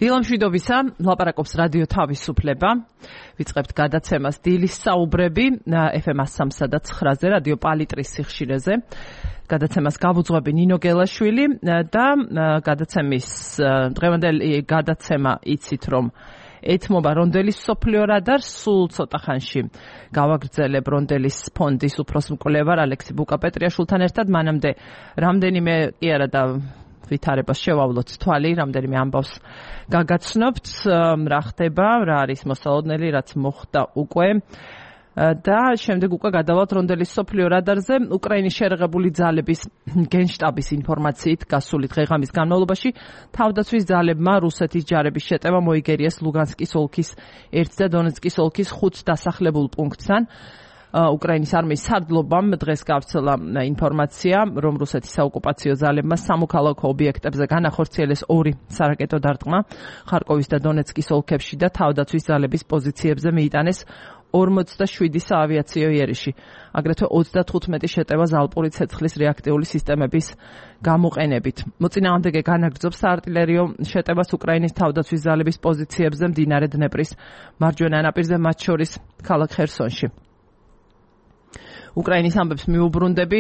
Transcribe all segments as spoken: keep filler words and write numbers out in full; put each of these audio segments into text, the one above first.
დილამშვიდობისა, ლაპარაკობს რადიო თავისუფლება. ვიწყებთ გადაცემას დილის საუბრები ეფ ემ სამსა და ცხრაზე, რადიო პალიტრის სიხშირეზე. გადაცემას გავუძღვები ნინო გელაშვილი და გადაცემის დღევანდელი გადაცემა იცით რომ ეთმობა რონდელის სოფლიო რადარს, სულ ცოტა ხანში გავაგრძელებ რონდელის ფონდის უფროს მკვლევარ ალექსი ბუკაპეტრიაშვილთან ერთად, მანამდე რამდენიმე კი არა და ვითარებას შევავლოთ თვალი, რამდენიმე ამბავს გაგაცნობთ, რა ხდება, რა არის მოსალოდნელი, რაც მოხდა უკვე და შემდეგ უკვე გადავალთ რონდელის სოფლიო რადარზე. უკრაინის შერეღებული ძალების გენშტაბის ინფორმაციით გასული დღე-ღამის განმავლობაში თავდაცვის ძალებმა რუსეთის ჯარების შეტევა მოიგერიეს ლუგანსკის ოლქის ერთ და დონეცკის ოლქის ხუთ დასახლებულ პუნქტთან. უკრაინის არმიის სარდლობამ დღეს გავრცელა ინფორმაცია, რომ რუსეთის საოკუპაციო ძალებმა სამოქალაქო ობიექტებზე განახორციელეს ორი სარაკეტო დარტყმა ხარკოვის და დონეცკის ოლქებში და თავდაცვის ძალების პოზიციებზე მიიტანეს ორმოცდაშვიდი საავიაციო იერიში. აგრეთვე ოცდათხუთმეტი შეტევა ზალპური ცეცხლის რეაქტიული სისტემების გამოყენებით. მოწინააღმდეგე განაგრძობს საარტილერიო შეტევას უკრაინის თავდაცვის ძალების პოზიციებზე მდინარე დნეპრის მარჯვენა ნაპირზე, მათ შორის ქალაქ ხერსონში. უკრაინის ამბებს მიუბრუნდები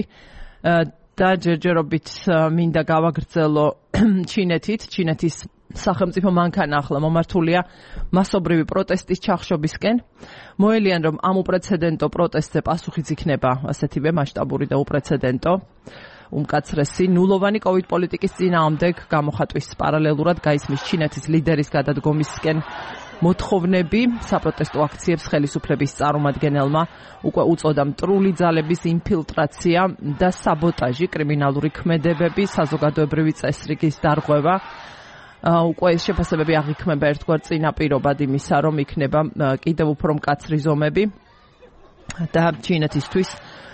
და ჯერჯერობით მინდა გავაგრძელო ჩინეთით. ჩინეთის სახელმწიფო მანქანა ახლა მომართულია მასობრივი პროტესტის ჩახშობისკენ. მოელიან, რომ ამ უპრეცედენტო პროტესტზე პასუხიც იქნება ასეთივე მასშტაბური და უპრეცედენტო უმკაცრესი ნულოვანი კოვიდ პოლიტიკის წინააღმდეგ გამოხატვის პარალელურად გაისმის ჩინეთის ლიდერის გადადგომისკენ მოთხოვნები. საპროტესტო აქციებს ხელისუფლების წარმომადგენელმა უკვე უწოდა მტრული ძალების ინფილტრაცია და საბოტაჟი, კრიმინალური ქმედებები, საზოგადოებრივი წესრიგის დარღვევა. უკვე ეს შეფასებები აღიქმება ერთგვარ წინაპირობად იმისა, რომ იქნება კიდევ უფრო მკაცრი ზომები და ჩინეთისთვის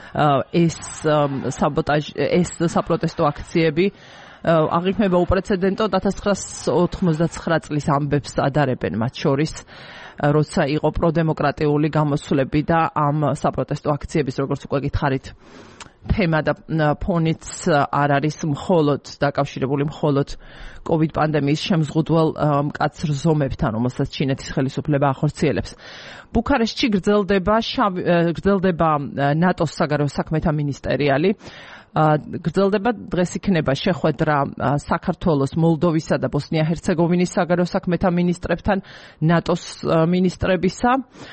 ეს საბოტაჟი, ეს საპროტესტო აქციები აღიქმება უპრეცედენტოდ ათას ცხრაასი ოთხმოცდაცხრა წლის ამბებს ადარებენ, მათ შორის როცა იყო პროდემოკრატიული გამოსვლები და ამ საპროტესტო აქციების, როგორც უკვე გითხარით, თემა და ფონიც არ არის მხოლოდ დაკავშირებული მხოლოდ კოვიდ პანდემიის შემზღუდველ მკაცრ ზომებთან, რომელსაც ჩინეთის ხელისუფლება ახორციელებს. ბუქარესტში გრძელდება გრძელდება ნატოს საგარეო საქმეთა მინისტერიალი. გრძელდება დღეს იქნება შეხვედრა საქართველოს, მოლდოვისა და ბოსნია-ჰერცეგოვინის საგარეო საქმეთა მინისტრებთან, ნატოს მინისტრებისა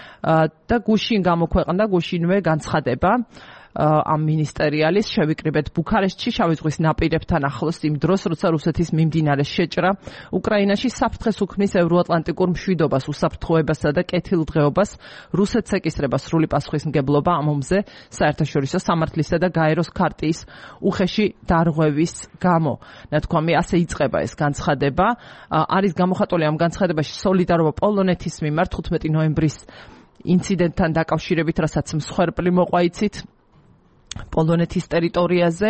და გუშინ გამოქვეყნდა, გუშინვე განცხადება ამ მინისტერიალის შევიკრიბეთ ბუქარესტში შავი ზღვის ნაპირებთან ახლოს იმ დროს, როცა რუსეთის მიმდინარე შეჭრა უკრაინაში საფრთხეს უქმნის ევროატლანტიკურ მშვიდობას, უსაფრთხოებასა და კეთილდღეობას. რუსეთს ეკისრება სრული პასუხისმგებლობა ამ ომზე საერთაშორისო სამართლისა და გაეროს ქარტიის უხეში დარღვევის გამო. ნათქვამი ასე იწყება ეს განცხადება. არის გამოხატული ამ განცხადებაში სოლიდარობა პოლონეთის მიმართ თხუთმეტი ნოემბრის ინციდენტთან დაკავშირებით, რასაც მსხვერპლი მოყვა იცით პოლონეთის ტერიტორიაზე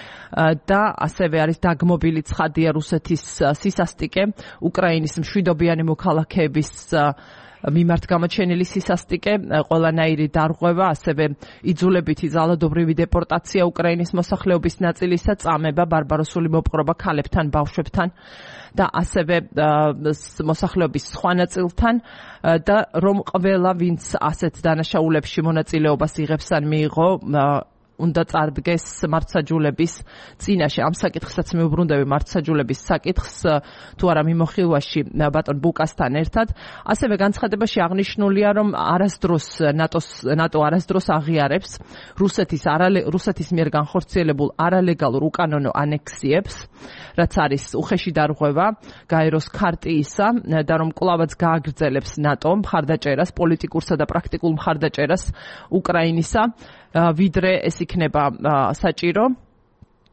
და ასევე არის დაგმობილი ცხადია რუსეთის სისასტიკე უკრაინის მშვიდობიანი მოქალაქეების მიმართ გამოჩენილი სისასტიკე, ყველანაირი დარღვევა, ასევე იძულებითი ძალადობრივი დეპორტაცია უკრაინის მოსახლეობის ნაწილისა, წამება, ბარბაროსული მოპყრობა ქალებთან, ბავშვებთან და ასევე მოსახლეობის სხვა ნაწილთან და რომ ყველა ვინც ასეთ დანაშაულებში მონაწილეობას იღებს ან მიიღო უნდა წარდგეს მართსაჯულების წინაშე. ამ საკითხსაც მიუბრუნდები მართსაჯულების საკითხს თუ არა მიმოხილვაში ბატონ ბუკასთან ერთად. ასევე განცხადებაში აღნიშნულია, რომ არასდროს ნატოს ნატო არასდროს აღიარებს რუსეთის რუსეთის მიერ განხორციელებულ არალეგალურ უკანონო ანექსიებს, რაც არის უხეში დარღვევა გაეროს ქარტიისა და რომ კვლავაც გააგრძელებს ნატო მხარდაჭერას, პოლიტიკურსა და პრაქტიკულ მხარდაჭერას უკრაინისა, ვიდრე ეს იქნება საჭირო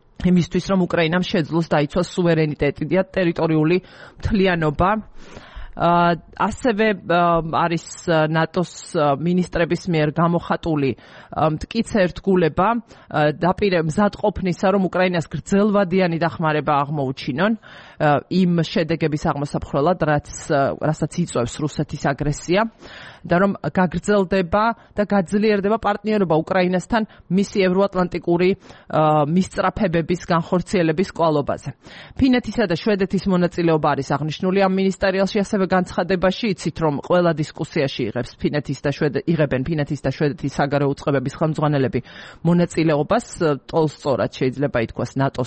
იმისთვის, რომ უკრაინამ შეძლოს დაიცვას სუვერენიტეტი და ტერიტორიული მთლიანობა. ასევე არის ნატოს მინისტრების მიერ გამოხატული მტკიცე ერთგულება დაპირე მზადყოფნისა, რომ უკრაინას გრძელვადიანი დახმარება აღმოუჩინონ იმ შედეგების აღმოსაფხვრელად, რაც რასაც იწვევს რუსეთის აგრესია და რომ გაგრძელდება და გაძლიერდება პარტნიორობა უკრაინასთან მისი ევროატლანტიკური მისწრაფებების განხორციელების კვალობაზე. ფინეთისა და შვედეთის მონაწილეობა არის აღნიშნული ამ მინისტერიალში, ასევე განცხადებაში იცით, რომ ყველა დისკუსიაში იღებს ფინეთის და შვედეთის იღებენ ფინეთის და შვედეთის საგარეო უწყებების ხელმძღვანელები მონაწილეობას, ტოლსწორად შეიძლება ითქვას ნატოს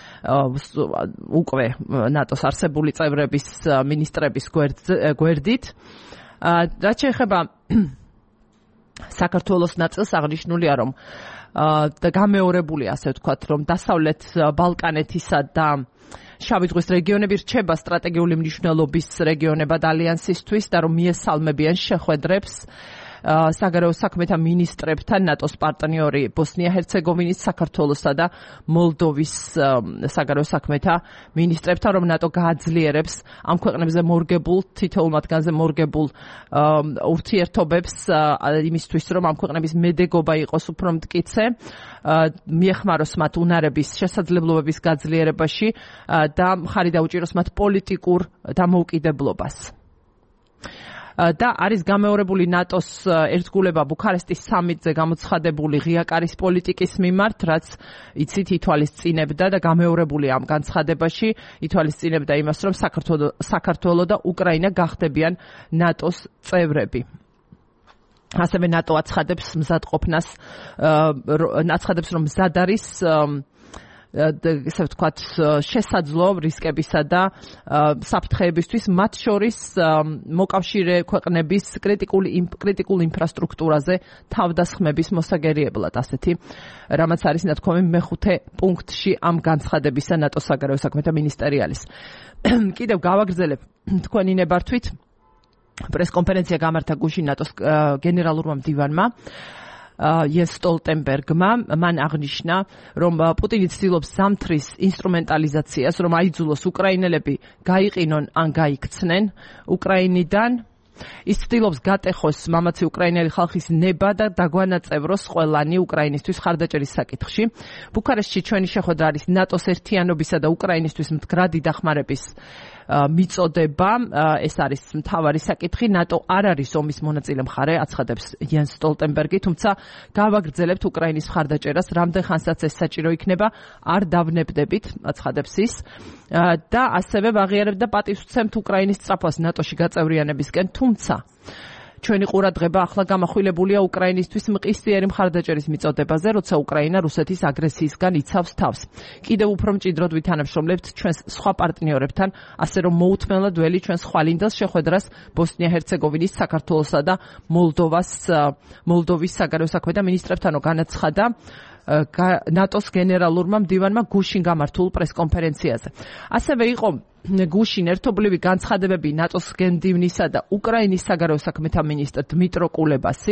უკვე ნატოს არსებული წევრების მინისტრების გვერდით. რაც შეეხება საქართველოს ნაწილს, აღნიშნულია, რომ და გამეორებულია, ასე ვთქვათ, რომ დასავლეთ ბალკანეთისა და შავი ზღვის რეგიონები რჩება სტრატეგიული მნიშვნელობის რეგიონებად ალიანსისთვის და რომ მიესალმებიან შეხვედრებს საგარეო საქმეთა მინისტრებთან ნატოს პარტნიორი ბოსნია-ჰერცეგოვინის, საქართველოსა და მოლდოვის საგარეო საქმეთა მინისტრებთან, რომ ნატო გააძლიერებს ამ ქვეყნებზე მორგებულ, თითოეულ მათგანზე მორგებულ ურთიერთობებს იმისთვის, რომ ამ ქვეყნების მედეგობა იყოს უფრო მტკიცე, მიეხმაროს მათ უნარების შესაძლებლობების გაძლიერებაში და მხარი დაუჭიროს მათ პოლიტიკურ დამოუკიდებლობას. და არის გამეორებული ნატოს ერთგულება ბუქარესტის სამიტზე გამოცხადებული ღია კარის პოლიტიკის მიმართ, რაც იცით ითვალისწინებდა და გამეორებული ამ განცხადებაში ითვალისწინებდა იმას, რომ საქართველო და უკრაინა გახდებიან ნატოს წევრები. ასევე ნატო აცხადებს მზადყოფნას, აცხადებს, რომ მზად არის ესე ვთქვათ, შესაძლო რისკებისა და საფრთხეებისთვის, მათ შორის მოკავშირე ქვეყნების კრიტიკული კრიტიკულ ინფრასტრუქტურაზე თავდასხმების მოსაგერიებლად, ასეთი რამაც არის ნათქვამი მეხუთე პუნქტში ამ განცხადებისა ნატოს საგარეო საქმეთა მინისტერიალის. კიდევ გავაგრძელებ თქვენი ნებართვით, პრესკონფერენცია გამართა გუშინ ნატოს გენერალურმა მდივანმა იენს სტოლტენბერგმა, მან აღნიშნა, რომ პუტინი ცდილობს ზამთრის ინსტრუმენტალიზაციას, რომ აიძულოს უკრაინელები გაიყინონ ან გაიქცნენ უკრაინიდან. ის ცდილობს გატეხოს მამაცი უკრაინელი ხალხის ნება და დაგვანაწევროს ყველანი უკრაინისთვის ხარდაჭერის საკითხში. ბუქარესტში ჩვენი შეხვედრა არის ნატოს ერთიანობისა და უკრაინისთვის მდგრადი დახმარების მიწოდება, ეს არის მთავარი საკითხი. ნატო არ არის ომის მონაწილე მხარე, აცხადებს იენს სტოლტენბერგი, თუმცა გავაგრძელებთ უკრაინის მხარდაჭერას, რამდენ ხანსაც ეს საჭირო იქნება, არ დავნებდებით, აცხადებს ის. და ასევე ვაღიარებთ და პატივს ვცემთ უკრაინის სწრაფას ნატოში გაწევრიანებისკენ, თუმცა ჩვენი ყურადღება ახლა გამახვილებულია უკრაინისთვის მყისიერი მხარდაჭერის მიწოდებაზე, როცა უკრაინა რუსეთის აგრესიისგან იცავს თავს. კიდევ უფრო მჭიდროდ ვითანამშრომლებთ ჩვენს სხვა პარტნიორებთან, ასე რომ მოუთმენლად ველი ჩვენს ხვალინდელს შეხვედრას ბოსნია-ჰერცეგოვინის, საქართველოსა და მოლდოვას მოლდოვის საგარეო საქმეთა მინისტრებთანო განაცხადა ნატოს გენერალურმა მდივანმა გუშინ გამართულ პრესკონფერენციაზე. ასევე იყო გუშინ ერთობლივი განცხადებები ნატოს გენდივნისა და უკრაინის საგარეო საქმეთა მინისტრ დმიტრო კულებასი,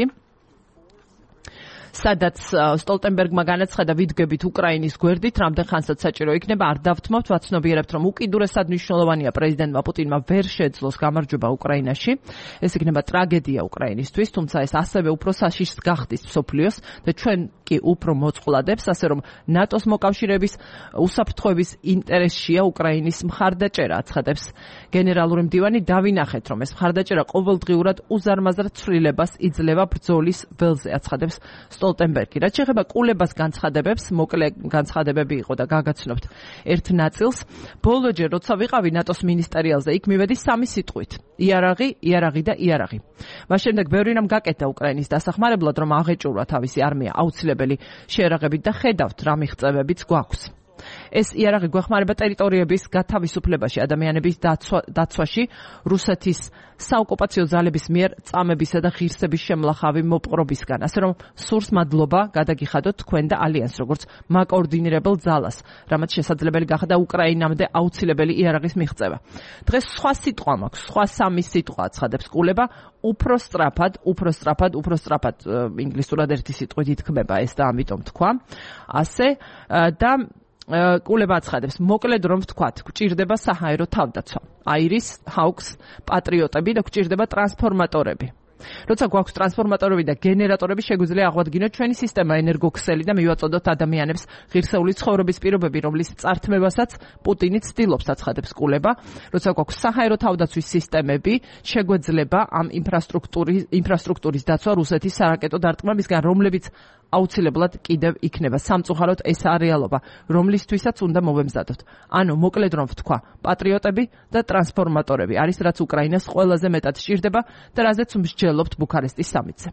სადაც სტოლტენბერგმა განაცხადა, ვიდგებით უკრაინის გვერდით, რამდენ ხანსაც საჭირო იქნება, არ დავთმობთ, ვაცნობიერებთ, რომ უკიდურესად მნიშვნელოვანია პრეზიდენტმა პუტინმა ვერ შეძლოს გამარჯვება უკრაინაში. ეს იქნება ტრაგედია უკრაინისთვის, თუმცა ეს ასევე უფრო საშიშს გახდის მსოფლიოს და ჩვენ კი უფრო მოწყვლადებს, ასე რომ ნატოს მოკავშირეების უსაფრთხოების ინტერესშია უკრაინის მხარდაჭერა, აცხადებს გენერალური მდივანი. დავინახეთ, რომ ეს მხარდაჭერა ყოველდღიურად უზარმაზარ ცვლილებას იძლევა ბრძოლის ველზე, აცხადებს სტოლტენბერგი. რაც შეეხება კულებას განცხადებებს, მოკლე განცხადებები იყო და გაგაცნობთ ერთ ნაწილს. ბოლოჯერ როცა ვიყავი ნატოს მინისტერიალზე, იქ მივედი სამი სიტყვით: იარაღი, იარაღი და იარაღი. მას შემდეგ ბევრი რამ გაკეთა უკრაინის დასახმარებლად, რომ აღეჭურვა თავისი არმია აუცილებელი შეერაღებით და ხედავთ რა მიღწევებიც გვაქვს. ეს იარაღი გვეხმარება ტერიტორიების გათავისუფლებაში, ადამიანების დაცვაში, რუსეთის საოკუპაციო ძალების მიერ წამებისა და ღირსების შემლახავი მოპყრობისგან. ასე რომ სურს მადლობა გადაგიხადოთ თქვენ და ალიანს, როგორც მაკოორდინირებელ ძალას, რამაც შესაძლებელი გახდა უკრაინამდე აუცილებელი იარაღის მიღწევა. დღეს სხვა სიტყვა მაქვს, სხვა სამი სიტყვა აცხადებს კულება, უფრო სწრაფად, უფრო სწრაფად, უფრო სწრაფად, ინგლისურად ერთი სიტყვით ითქმება ეს და ამიტომ თქვა. ასე და კულება აცხადებს, მოკლედ რომ ვთქვათ, გვჭირდება საჰაერო თავდაცვა, აირის, ჰაუქს, პატრიოტები და გვჭირდება ტრანსფორმატორები. როცა გვაქვს ტრანსფორმატორები და გენერატორები, შეგვიძლია აღვადგინოთ ჩვენი სისტემა ენერგოქსელი და მივაწოდოთ ადამიანებს ღირსეული ცხოვრების პირობები, რომლის წართმევასაც პუტინი ცდილობს, აცხადებს კულება. როცა გვაქვს საჰაერო თავდაცვის სისტემები, შეგვეძლება ამ ინფრასტრუქტურის ინფრასტრუქტურის დაცვა რუსეთის სარაკეტო დარტყმებისგან, რომლებიც აუცილებლად კიდევ იქნება. სამწუხაროდ ესაა რეალობა, რომლისთვისაც უნდა მოვემზადოთ. ანუ მოკლედ რომ ვთქვა, პატრიოტები და ტრანსფორმატორები არის რაც უკრაინას ყველაზე მეტად სჭირდება და რაზეც მსჯელობთ ბუქარესტის სამიტზე.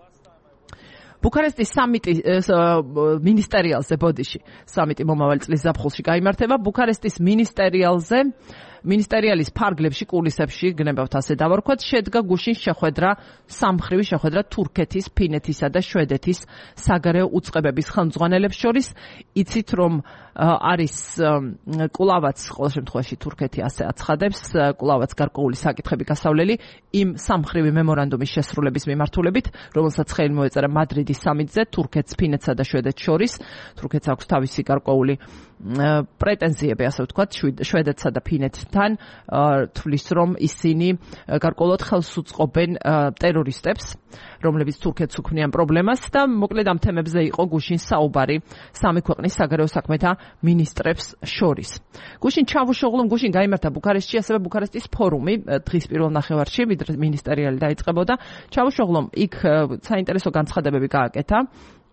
ბუქარესტის სამიტი მინისტერიალზე ბოდიში სამიტი მომავალ წლის ზაფხულში გაიმართება. ბუქარესტის მინისტერიალზე მინისტერიალის ფარგლებში, კულისებში, გნებავთ ასე დავარქვათ, შედგა გუშინ შეხვედრა, სამმხრივი შეხვედრა თურქეთის, ფინეთისა და შვედეთის საგარეო უწყებების ხელმძღვანელებს შორის. იცით რომ არის კვლავაც, ყოველ შემთხვევაში თურქეთი ასე აცხადებს, კვლავაც გარკვეული საკითხები გასავლელი იმ სამმხრივი მემორანდუმის შესრულების მიმართულებით, რომელსაც ხელი მოეწერა მადრიდის სამიტზე თურქეთს, ფინეთსა და შვედეთს შორის. თურქეთს აქვს თავისი გარკვეული პრეტენზიები, ასე ვთქვათ, შვედეთსა და ფინეთთან, თვლის რომ ისინი გარკვეულად ხელს უწყობენ ტერორისტებს, რომლებიც თურქეთს უქმნიან პრობლემას და მოკლედ ამ თემებზე იყო გუშინ საუბარი სამი ქვეყნის საგარეო საქმეთა მინისტრებს შორის. გუშინ ჩავუშოღლომ, გუშინ გაიმართა ბუქარესტში, ასევე ბუქარესტის ფორუმი დღის პირველ ნახევარში, ვიდრე მინისტერიალი დაიწყებოდა. ჩავუშოღლომ იქ საინტერესო განცხადებები გააკეთა.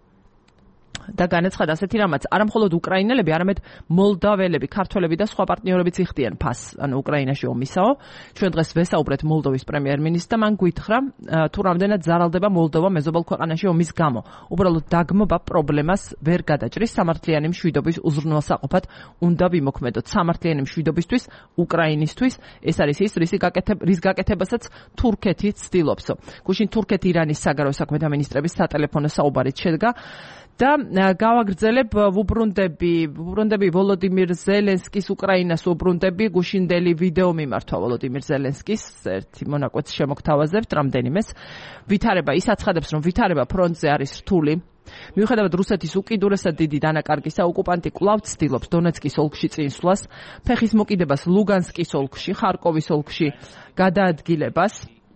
და განაცხადა ასეთი რამაც, არა მხოლოდ უკრაინელები, არამედ მოლდაველები, ქართველები და სხვა პარტნიორებიც იხდიან ფასს, ანუ უკრაინაში ომისაო. ჩვენ დღეს ვესაუბრეთ მოლდოვის პრემიერ-მინისტრთან, მან გითხრა, თუ რამდენად ზარალდება მოლდოვა მეზობელ ქვეყანაში ომის გამო. უბრალოდ დაგმობა პრობლემას ვერ გადაჭრის, სამართლიანი მშვიდობის უზრუნველსაყოფად უნდა ვიმოქმედოთ. სამართლიანი მშვიდობისთვის, უკრაინისთვის, ეს არის ის, რის გაკეთებასაც თურქეთი ცდილობს. გუშინ თურქეთ-ირანის საგარეო საქმეთა მინისტრების სატელეფონო საუბარით შედგა. და გავაგრძელებ, ვუბრუნდები, ვუბრუნდები ვოლოდიმირ ზელენსკის უკრაინას უბრუნდები, გუშინდელი ვიდეო მიმართვა ვოლოდიმირ ზელენსკის, ერთი მონაკვეთს შემოგთავაზებთ რამდენიმეს. ვითარება, ის აცხადებს, რომ ვითარება ფრონტზე არის რთული. მიუხედავად რუსეთის უკიდურესად დიდი დანაკარგისა, ოკუპანტი კვლავ ცდილობს დონეცკის ოლქში წინსვლას, ფეხის მოკიდებას ლუგანსკის ოლქში, ხარკოვის ოლქში გადაადგილებას.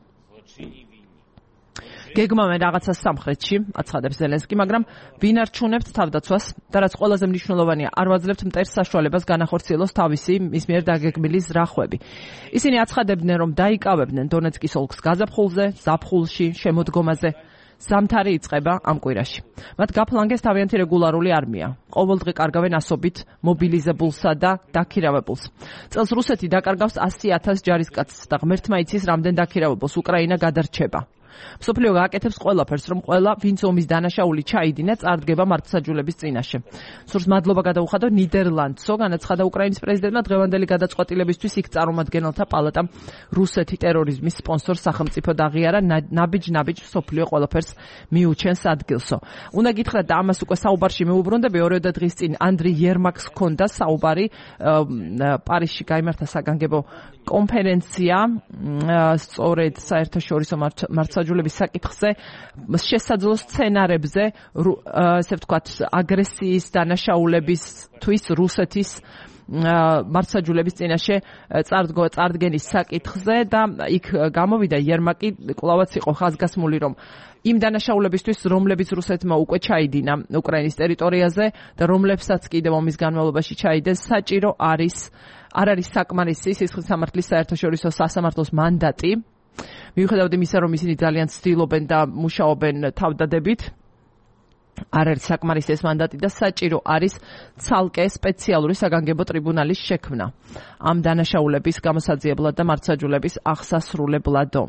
გეგმავენ რაღაცას სამხრეთში, აცხადებს ზელენსკი, მაგრამ ვინ არჩუნებთ თავდაცვას და რაც ყველაზე მნიშვნელოვანია, არ ვაძლევთ მტერს საშუალებას განახორციელოს თავისი მის მიერ დაგეგმილი ზრახვები. ისინი აცხადებდნენ, რომ დაიკავებდნენ დონეცკის ოლქს გაზაფხულზე, ზაფხულში, შემოდგომაზე. ზამთარი იწყება ამ კვირაში. მათ გაფლანგეს თავიანთი რეგულარული არმია. ყოველდღე კარგავენ ასობით მობილიზებულსა და დაქირავებულს. წელს რუსეთი დაკარგავს ასი ათას ჯარისკაცს და ღმერთმა იცის, რამდენ დაქირავებულს უკრაინა გადარჩება. მსოფლიო გააკეთებს ყველაფერს, რომ ყველა, ვინც ომის დანაშაული ჩაიდინა, წარდგება მართლმსაჯულების წინაშე. სურს მადლობა გადაუხადა ნიდერლანდსო, განაცხადა უკრაინის პრეზიდენტმა დღევანდელი გადაწყვეტილებისთვის იქ წარმომადგენელთა პალატამ რუსეთი ტერორიზმის სპონსორ სახელმწიფოდ აღიარა, ნაბიჯ-ნაბიჯ მსოფლიო ყველაფერს მიუჩენს ადგილსო. უნდა გითხრათ და ამას უკვე საუბარში მეუბრუნდები, ორიოდე დღის წინ ანდრი იერმაკს ჰქონდა საუბარი, პარიზში გაიმართა საგანგებო კონფერენცია, სწორედ საერთაშორისო მართლმსაჯულების საკითხზე, შესაძლო სცენარებზე, ესე ვთქვათ, აგრესიის დანაშაულებისთვის რუსეთის მართლმსაჯულების წინაშე წარდგენის საკითხზე და იქ გამოვიდა იერმაკი, კვლავაც იყო ხაზგასმული, რომ იმ დანაშაულებისთვის, რომლებიც რუსეთმა უკვე ჩაიდინა უკრაინის ტერიტორიაზე და რომლებსაც კიდევ ომის განმავლობაში ჩაიდეს, საჭირო არის არ არის საკმარისი სისხლის სამართლის საერთაშორისო სასამართლოს მანდატი. მიუხედავად იმისა, რომ ისინი ძალიან ცდილობენ და მუშაობენ თავდადებით, არ არის საკმარისი ეს მანდატი და საჭირო არის ცალკე სპეციალური საგანგებო ტრიბუნალის შექმნა ამ დანაშაულების გამოსაძიებლად და მართლმსაჯულების აღსასრულებლადო.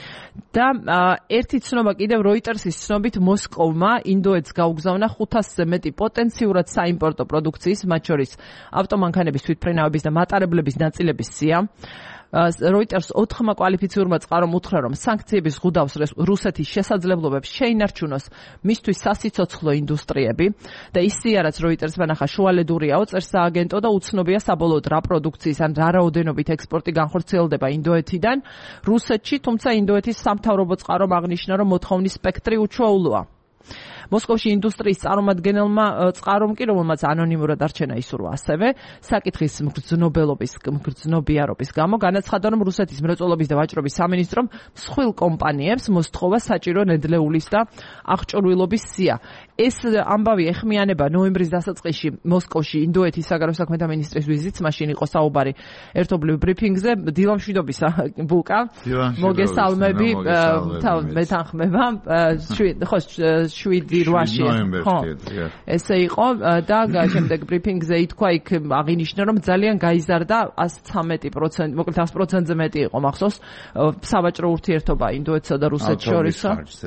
და ერთი ცნობა კიდევ როიტერსის ცნობით მოსკოვმა ინდოეთს გაუგზავნა ხუთასზე მეტი პოტენციურად საიმპორტო პროდუქციის, მათ შორის ავტომანქანების, თვითმფრინავების და მატარებლების ნაწილების სია. როიტერს ოთხმა კვალიფიციურმა წყარომ უთხრა, რომ სანქციების ზღუდავს რუსეთის შესაძლებლობებს შეინარჩუნოს მისთვის სასიცოცხლო ინდუსტრიები და ისია, რაც როიტერსმა ნახა შუალედურიაო, წერს სააგენტო და უცნობია საბოლოოდ რა პროდუქციის ან რა რაოდენობით ექსპორტი განხორციელდება ინდოეთიდან რუსეთში, თუმცა ინდოეთის სამთავრობო წყარომ აღნიშნა, რომ მოთხოვნის სპექტრი უჩვეულოა. მოსკოვში ინდუსტრიის წარმომადგენელმა წყარომ კი, რომელმაც ანონიმურად არჩენა ისურვა ასევე, საკითხის მგრძნობელობის, მგრძნობიარობის გამო განაცხადა, რომ რუსეთის მრეწველობის და ვაჭრობის სამინისტრომ მსხვილ კომპანიებს მოსთხოვა საჭირო ნედლეულის და აღჭურვილობის სია. ეს ამბავი ეხმიანება ნოემბრის დასაწყისში მოსკოვში ინდოეთის საგარეო საქმეთა მინისტრის ვიზიტს, მაშინ იყო საუბარი ერთობლივ ბრიფინგზე. დილამშვიდობის ბუკა, მოგესალმები, მეთანხმება, ხო, შვიდი რვაში, ხო, ესე იყო და შემდეგ ბრიფინგზე ითქვა, იქ აღინიშნა, რომ ძალიან გაიზარდა ასი ცხრამეტი პროცენტი, მოკლედ ას პროცენტზე მეტი იყო მახსოვს სავაჭრო ურთიერთობა ინდოეთსა და რუსეთს შორის.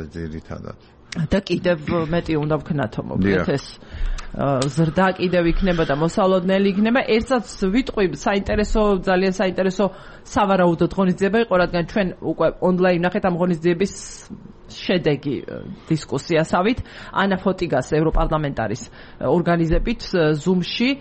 და კიდევ მეტი უნდა ვქნათო, მოკლედ ეს ზრდა კიდევ იქნება და მოსალოდნელი იქნება. ერთსაც ვიტყვი, საინტერესო, ძალიან საინტერესო სავარაუდოდ ღონისძიება იყო, რადგან ჩვენ უკვე ონლაინ ნახეთ ამ ღონისძიების შედეგი დისკუსიასავით. ანა ფოტიგას ევროპარლამენტარის ორგანიზებით ზუმში,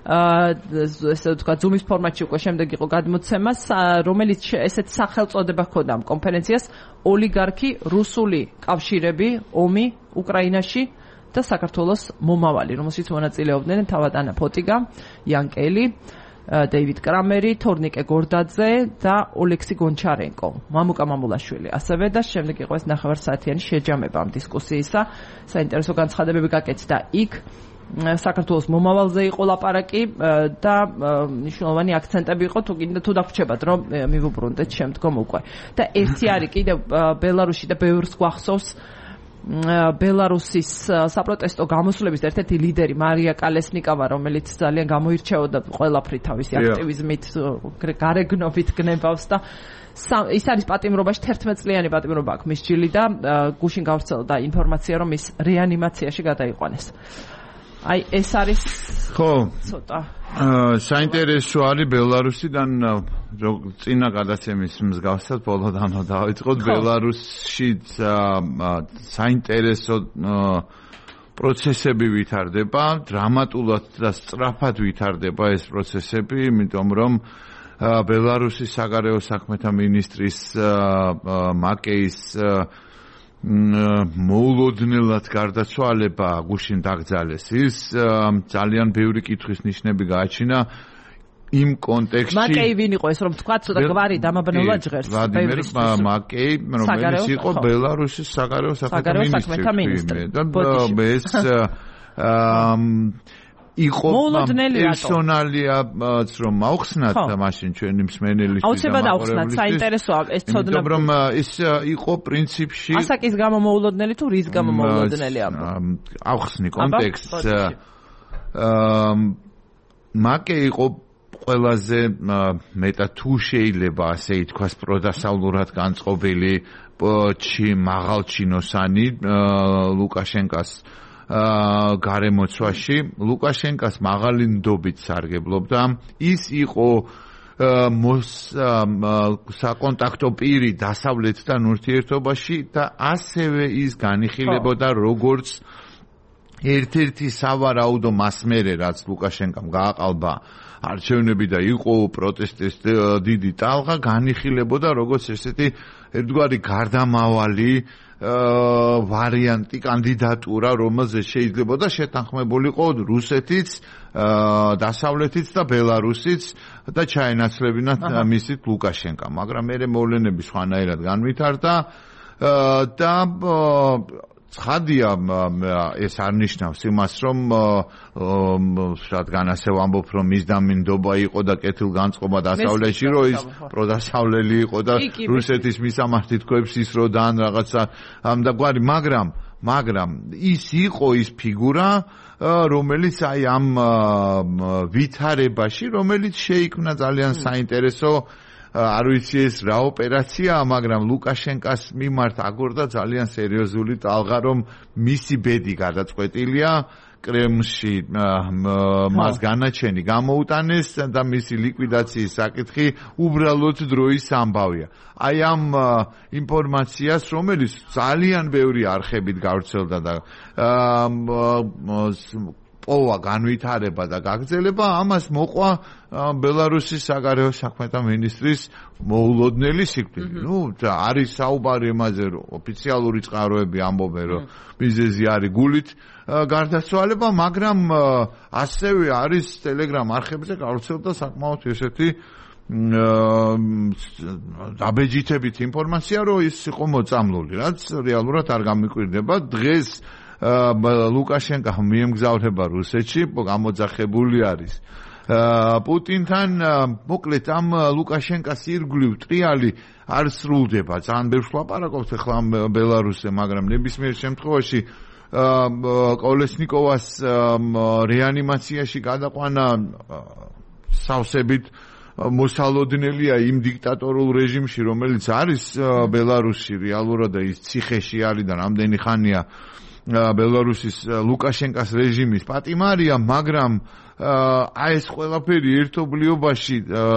ესე ვთქვა, ზუმის ფორმატში უკვე შემდეგ იყო გადმოცემა, რომელიც ესეთ სახელწოდება ჰქონდა ამ კონფერენციას, ოლიგარქი, რუსული კავშირები, ომი უკრაინაში და საქართველოს მომავალი, რომელშიც მონაწილეობდნენ თავად ანა ფოტიგა, იან კელი, დეივიდ კრამერი, თორნიკე გორდაძე და ოლექსი გონჩარენკო, მამუკა მამულაშვილი. ასევე და შემდეგ იყო ეს ნახევარსაათიანი შეჯამება ამ დისკუსიისა. საინტერესო განცხადებები გაკეთდა იქ. საქართველოს მომავალზე იყო ლაპარაკი და მნიშვნელოვანი აქცენტები იყო, თუ კიდე თუ დაგვრჩებათ, რომ მივუბრუნდეთ შემდგომ უკვე. და ერთი არის კიდევ ბელარუსში და ბევრს გვახსოვს ბელარუსის საპროტესტო გამოსვლების ერთ-ერთი ლიდერი მარია კალესნიკავა, რომელიც ძალიან გამოირჩეოდა ყველაფრით თავისი აქტივიზმით, გარეგნობით გნებავს და ის არის პატიმრობაში, თერთმეტ წლიანი პატიმრობა აქვს მის ჯილი და გუშინ გავრცელდა ინფორმაცია, რომ ის რეანიმაციაში გადაიყვანეს. აი ეს არის ხო ცოტა საინტერესო არის ბელარუსიდან წინა გადაცემის მსგავსად ბოლოდან დავიწყოთ ბელარუსშიც საინტერესო პროცესები ვითარდება, დრამატულად და სწრაფად ვითარდება ეს პროცესები, იმიტომ რომ ბელარუსის საგარეო საქმეთა მინისტრის მაკეის მოულოდნელად გარდაცვალება გუშინ დაკრძალეს. ის ძალიან ბევრი კითხვის ნიშნები გააჩინა იმ კონტექსტში. მაკეი ვინ იყო ეს, რომ თქვა ცოტა გვარი დამაბნეულად ჟღერს. ვლადიმერ მაკეი, რომელიც იყო ბელარუსის საგარეო საქმეთა მინისტრი. და ეს იყო პერსონალიაც რომ ავხსნათ მაშინ ჩვენი მსმენელისთვის აუცილებლად ავხსნათ, საინტერესოა ეს ცოდნა. იმიტომ რომ ის იყო პრინციპში ასაკის გამო მოულოდნელი თუ რის გამო მოულოდნელი ამბო. ავხსნი კონტექსტს. მაკე იყო ყველაზე მეტად თუ შეიძლება ასე ითქვას პროდასავლურად განწყობილი ჩი მაღალჩინოსანი ლუკაშენკას გარემოცვაში. ლუკაშენკას მაღალი ნდობით სარგებლობდა. ის იყო საკონტაქტო პირი დასავლეთთან ურთიერთობაში და ასევე ის განიხილებოდა როგორც ერთ-ერთი სავარაუდო მასმერე, რაც ლუკაშენკამ გააყალბა არჩევნები და იყო პროტესტის დიდი ტალღა, განიხილებოდა როგორც ესეთი ერთგვარი გარდამავალი ვარიანტი, კანდიდატურა, რომელზეც შეიძლება და შეთანხმებულიყო რუსეთიც, დასავლეთიც და ბელარუსიც და ჩაენაცვლებინათ მისით ლუკაშენკა. მაგრამ მე მოვლენები სხვანაირად განვითარდა და ცხადია ეს არ ნიშნავს იმას, რომ რადგან ასე ვამბობ, რომ მის დამინდობა იყო და კეთილგანწყობა დასავლეთში, რომ ის პროდასავლელი იყო და რუსეთის მისამართი თქვებს ის რო დან რაღაცა ამდაგვარი, მაგრამ მაგრამ ის იყო ის ფიგურა, რომელიც აი ამ ვითარებაში, რომელიც შეიქმნა ძალიან საინტერესო არ ვიცი ეს რა ოპერაციაა, მაგრამ ლუკაშენკას მიმართ აგორდა ძალიან სერიოზული ტალღა, რომ მისი ბედი გადაწყვეტილია კრემლში მას განაჩენი გამოუტანეს და მისი ლიკვიდაციის საკითხი უბრალოდ დროის ამბავია. აი ამ ინფორმაციას, რომელიც ძალიან ბევრი არხებით გავრცელდა და პოვა განვითარება და გაგრძელება, ამას მოყვა ბელარუსის საგარეო საქმეთა მინისტრის მოულოდნელი სიკვდილი. ნუ არის საუბარი იმაზე, რომ ოფიციალური წყაროები ამბობენ, რომ მიზეზი არის გულით გარდაცვალება, მაგრამ ასევე არის Telegram არხებზე გავრცელდა საკმაოდ ესეთი დაბეჯითებით ინფორმაცია, რომ ის იყო მოწამლული, რაც რეალურად არ გამიკვირდება. დღეს ლუკაშენკო მიემგზავრება რუსეთში, გამოძახებული არის პუტინთან. მოკლედ ამ ლუკაშენკოს ირგვლივ ტრიალი არ სრულდება. ძალიან ბევრს ვლაპარაკობთ ახლა ბელარუსზე, მაგრამ ნებისმიერ შემთხვევაში კოლესნიკოვას რეანიმაციაში გადაყვანა სავსებით მოსალოდნელია იმ დიქტატორულ რეჟიმში, რომელიც არის ბელარუსში რეალურად და ის ციხეში არის და რამდენი ხანია ბელარუსის ლუკაშენკოს რეჟიმის პატიმარია, მაგრამ აი ეს ყველაფერი ერთობლიობაში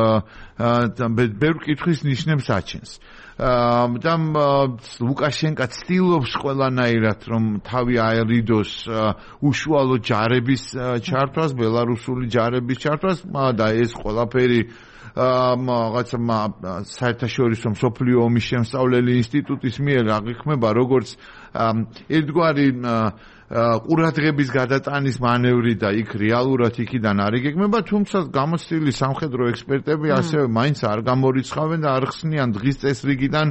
ბევრ კითხვის ნიშნებს აჩენს. და ლუკაშენკო ცდილობს ყველანაირად რომ თავი აერიდოს უშუალო ჯარების ჩართვას, ბელარუსული ჯარების ჩართვას და ეს ყველაფერი რაღაცა საერთაშორისო მსოფლიო ომის შემსწავლელი ინსტიტუტის მიერ აღიქმება როგორც ერთგვარი ყურადღების გადატანის მანევრი და იქ რეალურად იქიდან არ იგეგმება, თუმცა გამოცდილი სამხედრო ექსპერტები ასევე მაინც არ გამორიცხავენ და არ ხსნიან დღის წესრიგიდან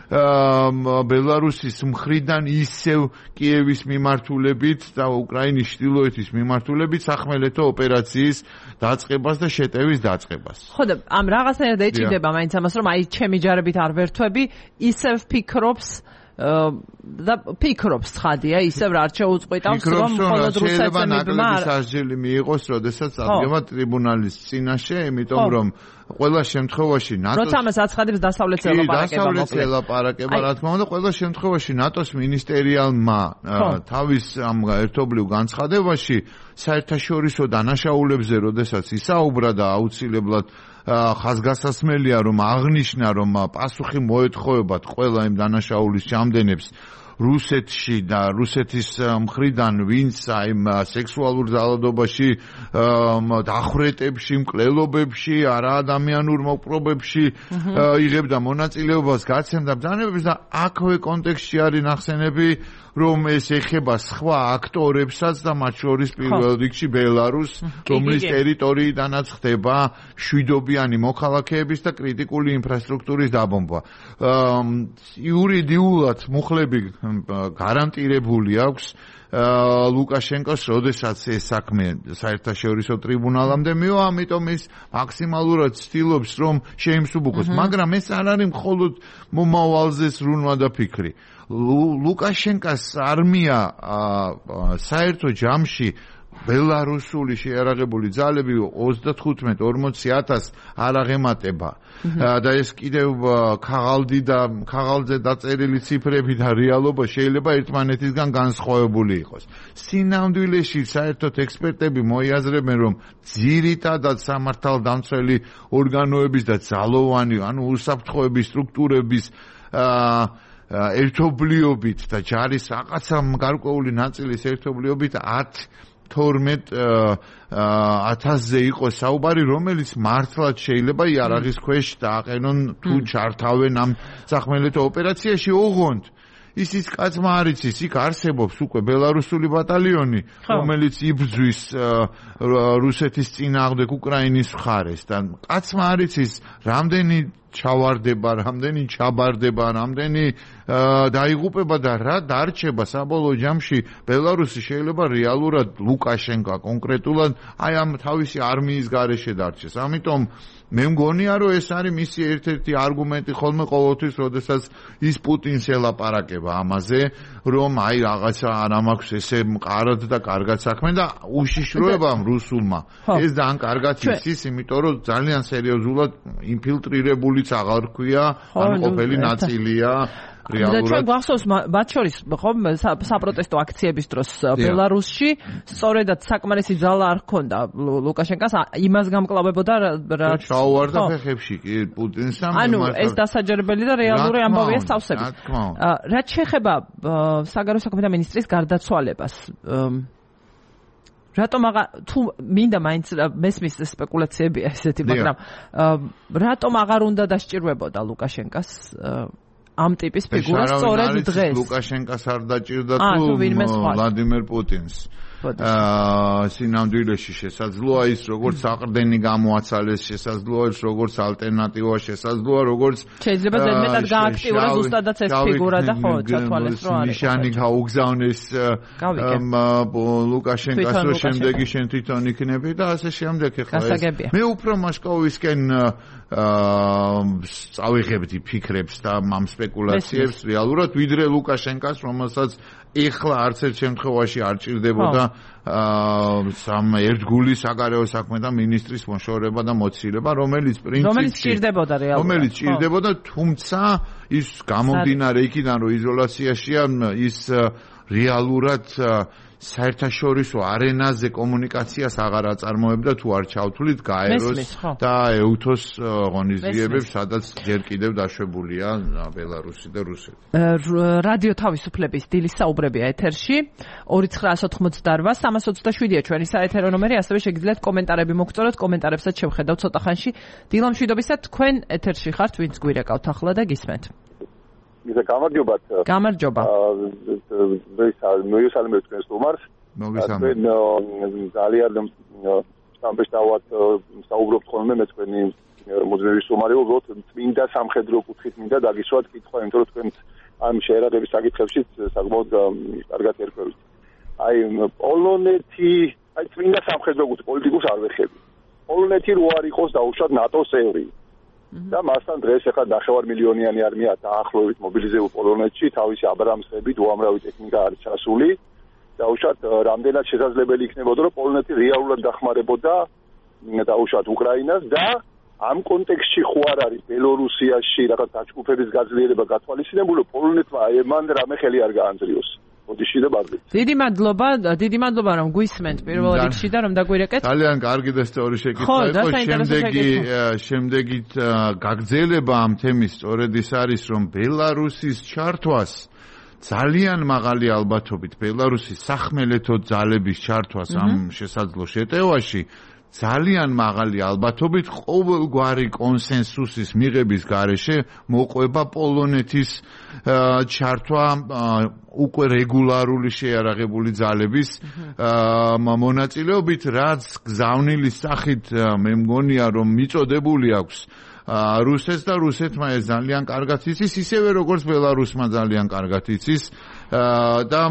ბელარუსის მხრიდან ისევ კიევის მიმართულებით და უკრაინის ჩრდილოეთის მიმართულებით სახმელეთო ოპერაციის დაწყებას და შეტევის დაწყებას. ხო და ამ რაღაცნაირად ეჭიდება მაინც ამას, რომ აი ჩემი ჯარებით არ ვერთვები, ისევ ფიქრობს და ფიქრობს ცხადია, ისევ რა შეუწყვეტავს, რომ მხოლოდ რუსეთს შეიძლება სასჯელი მიიღოს, როდესაც აღება ტრიბუნალის წინაშე, იმიტომ რომ ყველა შემთხვევაში ნატოს როცა ამას აცხადებს დასავლეთ ელაპარაკება, დასავლეთ ელაპარაკება, რა თქმა უნდა, ყველა შემთხვევაში ნატოს მინისტერიალმა თავის ამ ერთობლივ განცხადებაში საერთაშორისო დანაშაულებზე, როდესაც ისაუბრა და აუცილებლად ხაზგასასმელია რომ აღნიშნა რომ პასუხი მოეთხოვებათ ყველა იმ დანაშაულის ჩამდენებს რუსეთში და რუსეთის მხრიდან ვინც აი სექსუალურ ძალადობაში დახვრეტებში, მკვლელობებში, არაადამიანურ მოპყრობებში იღებდა მონაწილეობას, გაცემდა ბრძანებებს და აქვე კონტექსტში არის ნახსენები რომ ეს ეხება სხვა აქტორებსაც და მათ შორის პირველ რიგში ბელარუსს, რომლის ტერიტორიიდანაც ხდება მშვიდობიანი მოქალაქეების და კრიტიკული ინფრასტრუქტურის დაბომბვა. იურიდიულად მუხლები გარანტირებული აქვს ლუკაშენკოს, როდესაც ეს საქმე საერთაშორისო ტრიბუნალამდე მივა, ამიტომ ის მაქსიმალურად ცდილობს რომ შეიმსუბუქოს, მაგრამ ეს არ არის მხოლოდ მომავალზე სრულმა და ფიქრი. ლუკაშენკოს არმია საერთო ჯამში ბელარუსული შეიარაღებული ძალები ოცდათხუთმეტ ორმოცი ათასს არ აღემატება და ეს კიდევ ქაღალდი და ქაღალდზე დაწერილი ციფრები და რეალობა შეიძლება ერთმანეთისგან განსხვავებული იყოს. სინამდვილეში საერთოდ ექსპერტები მოიაზრებენ, რომ ძირითადად სამართალდამცველი ორგანოების და ძალოვანი, ანუ უსაფრთხოების სტრუქტურების ერთობლიობით და ჯარის რაღაცა გარკვეული ნაწილის ერთობლიობით ათი თორმეტ ათასზე იყო საუბარი, რომელიც მართლაც შეიძლება იარაღის ქვეშ დააყენონ თუ ჩართავენ ამ სახმელეთო ოპერაციაში. ოღონდ ისიც კაცმა არ იცის, იქ არსებობს უკვე ბელარუსული ბატალიონი, რომელიც იბრძვის რუსეთის წინააღმდეგ უკრაინის მხარეს და კაცმა არ იცის რამდენი ჩავარდება, რამდენი ჩაბარდება, რამდენი დაიღუპება და რა დარჩება საბოლოო ჯამში ბელარუსი შეიძლება რეალურად ლუკაშენკო კონკრეტულად აი ამ თავისი არმიის გარეშე დარჩეს. ამიტომ მე მგონია რომ ეს არის მისი ერთ-ერთი არგუმენტი ხოლმე ყოველთვის, როდესაც ის პუტინს ელაპარაკება ამაზე, რომ აი რაღაცა არ ამაქვს ესე მყარად და კარგად საქმე და უშიშროებამ რუსულმა ეს ძალიან კარგად იცის, იმიტომ რომ ძალიან სერიოზულად ინფილტრირებულიც აღარ ქვია, ან ყოფილი ნაწილია და ჩვენ გვახსოვს მათ შორის ხომ საპროტესტო აქციების დროს ბელარუსში სწორედად საკმარისი ძალა არ ჰქონდა ლუკაშენკოს, იმას გამკლავებოდა რა ჩაუვარდა ფეხებში კი პუტინს. ანუ ეს დასაჯერებელი და რეალური ამბავია სავსებით. რაც შეეხება საგარეო საქმეთა მინისტრის გარდაცვალებას, რატომ აღარ თუ მინდა მაინც მესმის სპეკულაციებია ესეთი, მაგრამ რატომ აღარ უნდა დასჭირვებოდა ლუკაშენკას ამ ტიპის ფიგურა სწორედ დღეს? ლუკაშენკას არ დაჭირდა თუ ვლადიმერ პუტინს. აა სინამდვილეში შესაძლოა ის როგორც საყრდენი გამოაცალეს, შესაძლოა ის როგორც ალტერნატივა, შესაძლოა როგორც შეიძლება ზედმეტად გააქტიურა ზუსტადაც ეს ფიგურა და ხო ჩათვალეს რომ არის ნიშანი გაუგზავნეს ლუკაშენკას რომ შემდეგი შენ თვითონ იქნები და ასე შემდეგ. ეხლა მე უფრო მოსკოვისკენ აა წავიღებდი ფიქრებს და ამ სპეკულაციებს რეალურად ვიდრე ლუკაშენკას, რომელსაც ეხლა არც ერთ შემთხვევაში არ ჭირდებოდა აა სამ ერთგული საგარეო საქმე და მინისტრის მოშორება და მოცილება, რომელიც პრინციპში რომელიც ჭირდებოდა რეალურად. რომელიც ჭირდებოდა, თუმცა ის გამომდინარე იქიდან რომ იზოლაციაშია, ის რეალურად საერთაშორისო არენაზე კომუნიკაციას აღარ აწარმოებდა თუ არ ჩავთვლით გაეროს და ეუთოს ღონისძიებებს, სადაც ჯერ კიდევ დაშვებულია ბელარუსი და რუსეთი. რადიო თავისუფლების დილის საუბრებია ეთერში. ორი ცხრაას ოცდაოთხ სამას ოცდაშვიდია ჩვენი საეთერო ნომერი, ასევე შეგიძლიათ კომენტარები მოგწოროთ, კომენტარებსაც შევხედავთ ცოტა ხანში. დილამშვიდობისა, თქვენ ეთერში ხართ, ვინც გვირეკავთ ახლა და გისმენთ. ისა გამარჯობათ. გამარჯობა. მოისალმებ თქვენს სტუმარს. მოგესალმებით. ძალიან სამბეშტავად საუბრობთ ხოლმე მე თქვენი მოძებნის სტუმარი, უბრალოდ წმინდა სამხედრო კუთხით მინდა დაგისვათ კითხვა, იმიტომ რომ თქვენ ამ შეერაგების საკითხებში საკმაოდ კარგად ერკვევით. აი პოლონეთი, აი წმინდა სამხედრო კუთხით პოლიტიკურს არ ვეხები. პოლონეთი რო არ იყოს დაუშვათ ნატოს წევრი. და მასთან დღეს ახლა ნახევარ მილიონიანი არმია დაახლოებით მობილიზებულ პოლონეთში, თავისი აბრამსებით უამრავი ტექნიკა არის ჩასული. დაუშვათ რამდენად შესაძლებელი იქნებოდა რომ პოლონეთი რეალურად დახმარებოდა დაუშვათ უკრაინას და ამ კონტექსტში ხო არ არის ბელორუსიაში რაღაც დაჯგუფების გაძლიერება გათვალისწინებული, პოლონეთმა მან რამე ხელი არ გაანძრიოს. ოდიში და ბარდით. დიდი მადლობა, დიდი მადლობა რომ გვისმენთ პირველ რიგში და რომ დაგვირეკეთ. ძალიან კარგი და სწორი შეკითხვა იყო. შემდეგი შემდეგი გაგრძელება ამ თემის სწორედ ის არის, რომ ბელარუსის ჩართვას ძალიან მაღალი ალბათობით ბელარუსის სახმელეთო ძალების ჩართვას ამ შესაძლო შეტევაში ძალიან მაღალი ალბათობით ყოველგვარი კონსენსუსის მიღების გარეშე მოყვება პოლონეთის ჩართვა უკვე რეგულარული შეიარაღებული ძალების მონაწილეობით, რაც გზავნილის სახით მე მგონია რომ მიწოდებული აქვს რუსეთს და რუსეთმა ეს ძალიან კარგად იცის, ისევე როგორც ბელარუსმა ძალიან კარგად იცის და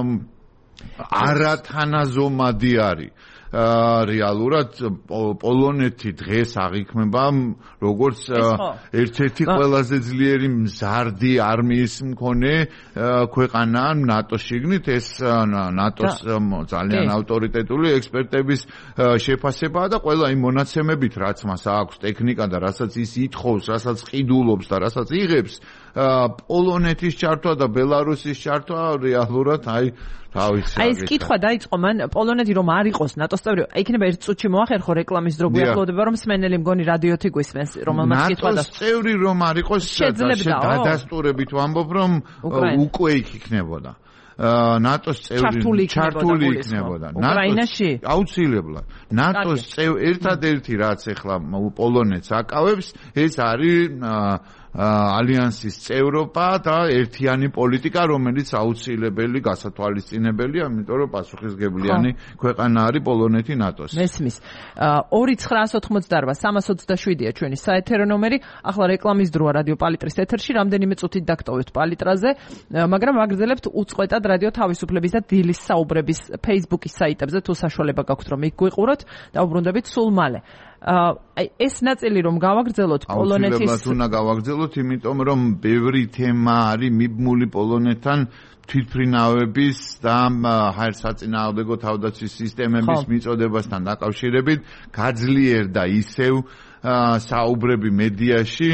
არათანაზომადი არის. რეალურად პოლონეთი დღეს აღიქმება როგორც ერთ-ერთი ყველაზე ძლიერი მზარდი არმიის მქონე ქვეყანა ნატოს შიგნით. ეს ნატოს ძალიან ავტორიტეტული ექსპერტების შეფასებაა და ყველა იმ მონაცემებით, რაც მას აქვს ტექნიკა და რასაც ის ითხოვს, რასაც ყიდულობს და რასაც იღებს, პოლონეთის ჩართვა და ბელარუსის ჩართვა რეალურად აი თავის აი ეს კითხვა დაიწყო მან პოლონეთი რომ არ იყოს ნატოს წევრი, იქნება ერთ წუთში მოახერხო რეკლამის დრო გვიახლოვდება რომ სმენელი მგონი რადიოთი გვისმენს რომელმაც კითხვა და ნატოს წევრი რომ არ იყოს დადასტურებით ვამბობ რომ უკვე იქ იქნებოდა ნატოს წევრი ჩართული იქნებოდა უკრაინაში აუცილებლად ნატოს წევრი ერთადერთი რაც ახლა პოლონეთს აკავებს ეს არის ალიანსის წევრობა და ერთიანი პოლიტიკა, რომელიც აუცილებელი გასათვალისწინებელია, იმიტომ რომ პასუხისგებლიანი ქვეყანა არის პოლონეთი ნატოს. მესმის. ორი ცხრაას ოცდაოთხ სამას ოცდაშვიდია ჩვენი საეთერო ნომერი. ახლა რეკლამის დროა რადიო პალიტრის ეთერში, რამდენიმე წუთით დაგტოვებთ პალიტრაზე, მაგრამ ვაგრძელებთ უწყვეტად რადიო თავისუფლების და დილის საუბრების Facebook-ის საიტებზე, თუ საშუალება გაქვთ რომ იქ გვიყუროთ და უბრუნდებით სულ მალე. აი ეს ნაწილი რომ გავაგრძელოთ პოლონეთის აუცილებლად უნდა გავაგრძელოთ, იმიტომ რომ ბევრი თემა არის მიბმული პოლონეთთან თვითმფრინავების და ჰაერსაწინააღმდეგო თავდაცვის სისტემების მიწოდებასთან დაკავშირებით გაძლიერდა ისევ საუბრები მედიაში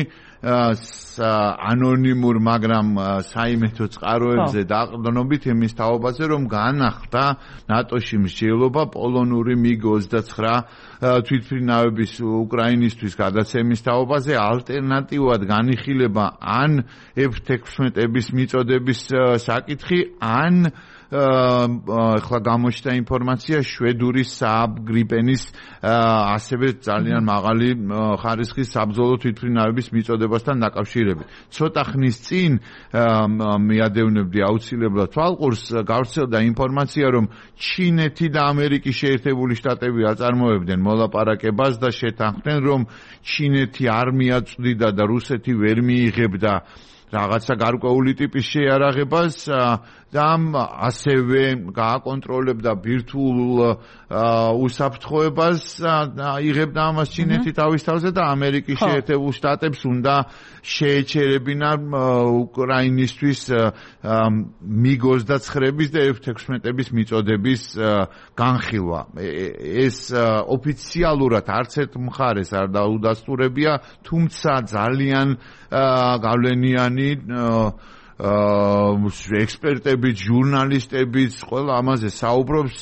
ანონიმურ, მაგრამ საიმედო წყაროებზე დაყრდნობით იმის თაობაზე, რომ განახლდა ნატოში მსჯელობა პოლონური მიგ ოცდაცხრა თვითმფრინავების უკრაინისთვის გადაცემის თაობაზე, ალტერნატიულად განიხილება ან ეფ თექვსმეტების მიწოდების საკითხი, ან ახლა გამოჩნდა ინფორმაცია შვედური Saab Gripen-ის ასევე ძალიან მაღალი ხარისხის საბრძოლო თვითმფრინავების მიწოდებასთან დაკავშირებით. ცოტა ხნის წინ მიადევნებდი აუცილებლად თვალყურს გავრცელდა ინფორმაცია, რომ ჩინეთი და ამერიკის შეერთებული შტატები აწარმოებდნენ მოლაპარაკებას და შეთანხმდნენ, რომ ჩინეთი არ მიაწვდიდა და რუსეთი ვერ მიიღებდა რაღაცა გარკვეული ტიპის შეიარაღებას და ასევე გააკონტროლებდა ბირთვულ უსაფრთხოებას იღებდა ამას ჩინეთი თავის თავზე და ამერიკის შეერთებულ შტატებს უნდა შეეჩერებინა უკრაინისთვის მიგ ოცდაცხრების და ეფ ექვსმეტების მიწოდების განხილვა. ეს ოფიციალურად არც ერთ მხარეს არ დაუდასტურებია, თუმცა ძალიან გავლენიანი ექსპერტებიც, ჟურნალისტებიც ყველა ამაზე საუბრობს,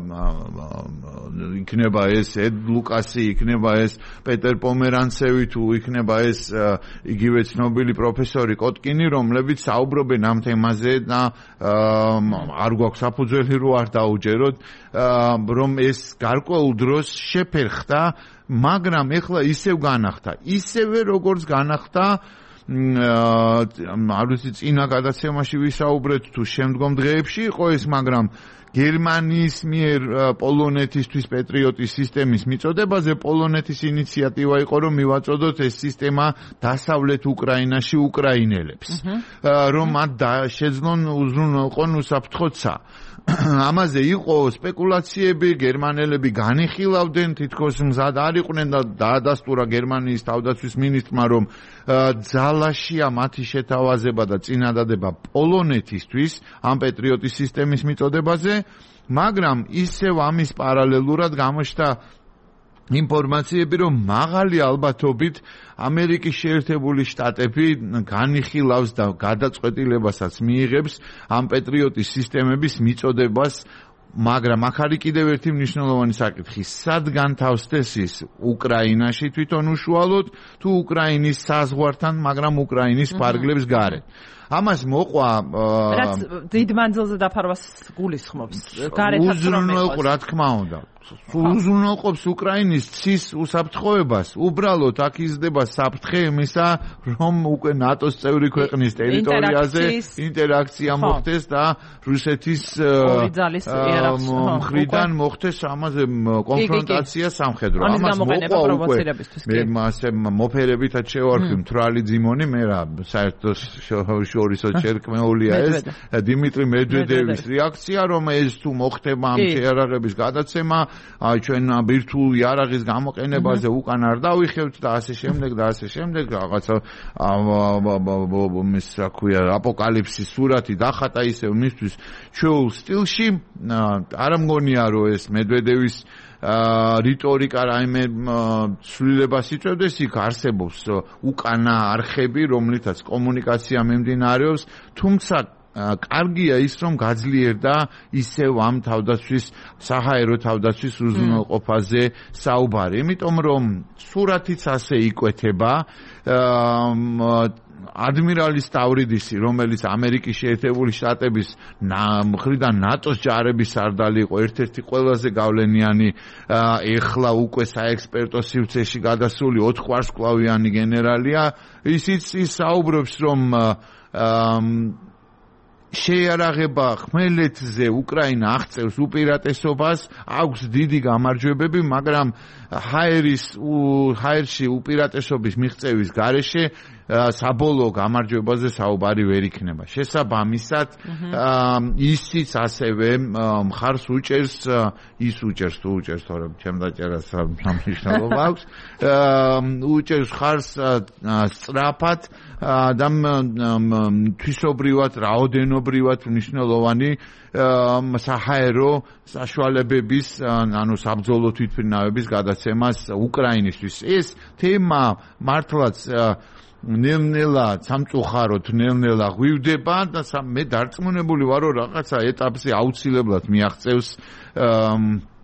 იქნება ეს ედ ლუკასი, იქნება ეს პეტერ პომერანცევი, თუ იქნება ეს იგივე ცნობილი პროფესორი კოტკინი, რომლებიც საუბრობენ ამ თემაზე და არ გვაქვს საფუძველი რო არ დაუჯეროთ, რომ ეს გარკვეულ დროს შეფერხდა, მაგრამ ეხლა ისევ განახდა, ისევე როგორც განახდა არ ვიცი წინა გადაცემაში ვისაუბრეთ თუ შემდგომ დღეებში იყო ეს, მაგრამ გერმანიის მიერ პოლონეთისთვის პეტრიოტის სისტემის მიწოდებაზე პოლონეთის ინიციატივა იყო, რომ მივაწოდოთ ეს სისტემა დასავლეთ უკრაინაში უკრაინელებს, რომ მათ შეძლონ უზრუნველყონ უსაფრთხოცა. ამაზე იყო სპეკულაციები, გერმანელები განიხილავდნენ, თითქოს მზად არ იყვნენ და დაადასტურა გერმანიის თავდაცვის მინისტრმა, რომ ძალაშია მათი შეთავაზება და წინადადება პოლონეთისთვის ამ პეტრიოტის სისტემის მიწოდებაზე, მაგრამ ისევ ამის პარალელურად გამოჩნდა ინფორმაციები, რომ მაღალი ალბათობით ამერიკის შეერთებული შტატები განიხილავს და გადაწყვეტილებასაც მიიღებს ამ პეტრიოტის სისტემების მიწოდებას, მაგრამ აქ არის კიდევ ერთი მნიშვნელოვანი საკითხი, სად განთავსდეს ის უკრაინაში თვითონ უშუალოდ თუ უკრაინის საზღვართან, მაგრამ უკრაინის ფარგლებს გარეთ. ამას მოყვა რაც დიდ მანძილზე დაფარვას გულისხმობს. გარეთაც რომ უზრუნველყო, რა თქმა უნდა. უზრუნველყოფს უკრაინის ცის უსაფრთხოებას. უბრალოდ აქ იზრდება საფრთხე იმისა, რომ უკვე ნატოს წევრი ქვეყნის ტერიტორიაზე ინტერაქცია მოხდეს და რუსეთის მხრიდან მოხდეს ამაზე კონფრონტაცია სამხედრო. ამას მოყვა უკვე მე მასე მოფერებითაც შევარქვი მთვრალი ძიმონი, მე რა საერთოდ შორისო შერკმეულია ეს დიმიტრი მედვედევის რეაქცია, რომ ეს თუ მოხდება ამ შეიარაღების გადაცემა, აი ჩვენ ბირთვულ იარაღის გამოყენებაზე უკან არ დავიხევთ და ასე შემდეგ და ასე შემდეგ, რაღაცა ის რა ქვია აპოკალიფსის სურათი დახატა ისევ მისთვის ჩვეულ სტილში. არ მგონია რომ ეს მედვედევის რიტორიკა რაიმე ცვლილებას იწვევდეს, იქ არსებობს უკანა არხები, რომლითაც კომუნიკაცია მიმდინარეობს, თუმცა კარგია ის, რომ გაძლიერდა ისევ ამ თავდაცვის საჰაერო თავდაცვის უზრუნველყოფაზე საუბარი, იმიტომ რომ სურათიც ასე იკვეთება. ადმირალი სტავრიდისი, რომელიც ამერიკის შეერთებული შტატების მხრიდან ნატოს ჯარების სარდალი იყო, ერთ-ერთი ყველაზე გავლენიანი, ეხლა უკვე საექსპერტო სივრცეში გადასული ოთხ ვარსკვლავიანი გენერალია, ისიც ის საუბრობს, რომ შეიარაღება ხმელეთზე უკრაინა აღწევს უპირატესობას, აქვს დიდი გამარჯვებები, მაგრამ ჰაერის ჰაერში უპირატესობის მიღწევის გარეშე საბოლოო გამარჯვებაზე საუბარი ვერ იქნება. შესაბამისად, ისიც ასევე მხარს უჭერს, ის უჭერს თუ უჭერს, თორემ ჩემ დაჭერას სამნიშნულობა აქვს, უჭერს მხარს სწრაფად და თვისობრივად, რაოდენობრივად მნიშვნელოვანი საჰაერო საშუალებების, ანუ საბრძოლო თვითმფრინავების გადაცემას უკრაინისთვის. ეს თემა მართლაც ნელ-ნელა სამწუხაროდ ნელ-ნელა ღვივდება და მე დარწმუნებული ვარ, რომ რაღაცა ეტაპზე აუცილებლად მიაღწევს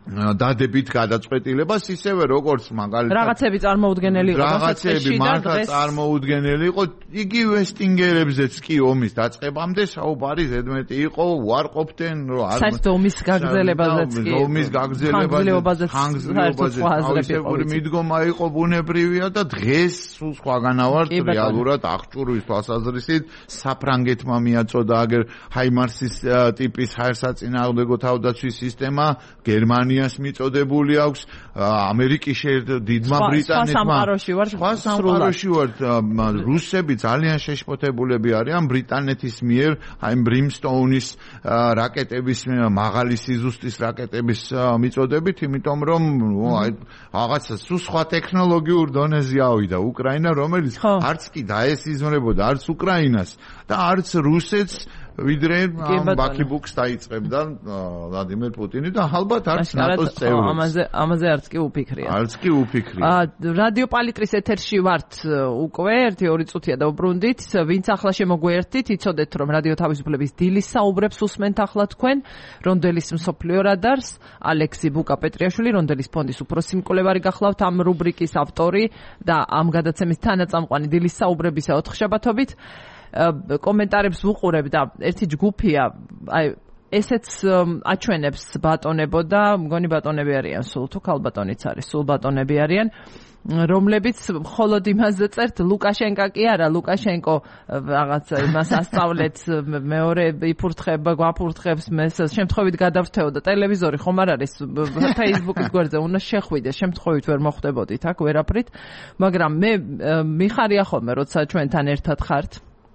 დადებით გადაწყვეტილებას ისევე როგორც მაგალითად რაღაცები წარმოუდგენელი იყო რაღაცები მართლა წარმოუდგენელი იყო იგივე სტინგერებზეც კი ომის დაწყებამდე საუბარი ზედმეტი იყო უარყოფდნენ რომ არ საერთოდ ომის გაგრძელებაზეც კი ომის გაგრძელებაზეც ხანგრძლივობაზე მიდგომა იყო ბუნებრივია და დღეს სულ სხვაგანა ვართ რეალურად აღჭურვის თვალსაზრისით საფრანგეთმა მიაწოდა აგერ ჰაიმარსის ტიპის ჰაერსაწინააღმდეგო თავდაცვის სისტემა გერმანია ას მიწოდებული აქვს ამერიკის დიდმა ბრიტანეთმა სხვა სამყაროში ვართ რუსები ძალიან შეშფოთებულები არიან ბრიტანეთის მიერ აი ბრიმსტოუნის რაკეტების მაღალი სიზუსტის რაკეტების მიწოდებით იმიტომ რომ აი რაღაცა სულ სხვა ტექნოლოგიურ დონეზე ავიდა უკრაინა რომელიც არც კი დაესიზმრებოდა არც უკრაინას და არც რუსეთს ვიდრე ბაქიბუქს დაიწყებდა ვლადიმერ პუტინი და ალბათ არც ნატოს წევრი. ამაზე ამაზე არც კი უფიქრია. არც კი უფიქრია. რადიო პალიტრის ეთერში ვართ უკვე ერთი ორი წუთია და უბრუნდით. ვინც ახლა შემოგვიერთდით, იცოდეთ რომ რადიო თავისუფლების დილის საუბრებს უსმენთ ახლა თქვენ. რონდელის მსოფლიო რადარს, ალექსი ბუკა-პეტრიაშვილი, რონდელის ფონდის უფროსი მკვლევარი გახლავთ ამ რუბრიკის ავტორი და ამ გადაცემის თანაწამყვანი დილის საუბრებისა ოთხშაბათობით. კომენტარებს ვუყურებ და ერთი ჯგუფია აი ესეც აჩვენებს ბატონებო და მგონი ბატონები არიან სულ თუ ქალბატონიც არის სულ ბატონები არიან რომლებიც მხოლოდ იმაზე წერთ ლუკაშენკა კი არა ლუკაშენკო რაღაც იმას ასწავლეთ მეორე იფურთხება გვაფურთხებს მეს შემთხვევით გადავთეო და ტელევიზორი ხომ არ არის Facebook-ის გვერდზე უნდა შეხვიდე შემთხვევით ვერ მოხვდებოდით აქ ვერაფრით მაგრამ მე მიხარია ხოლმე როცა ჩვენთან ერთად ხართ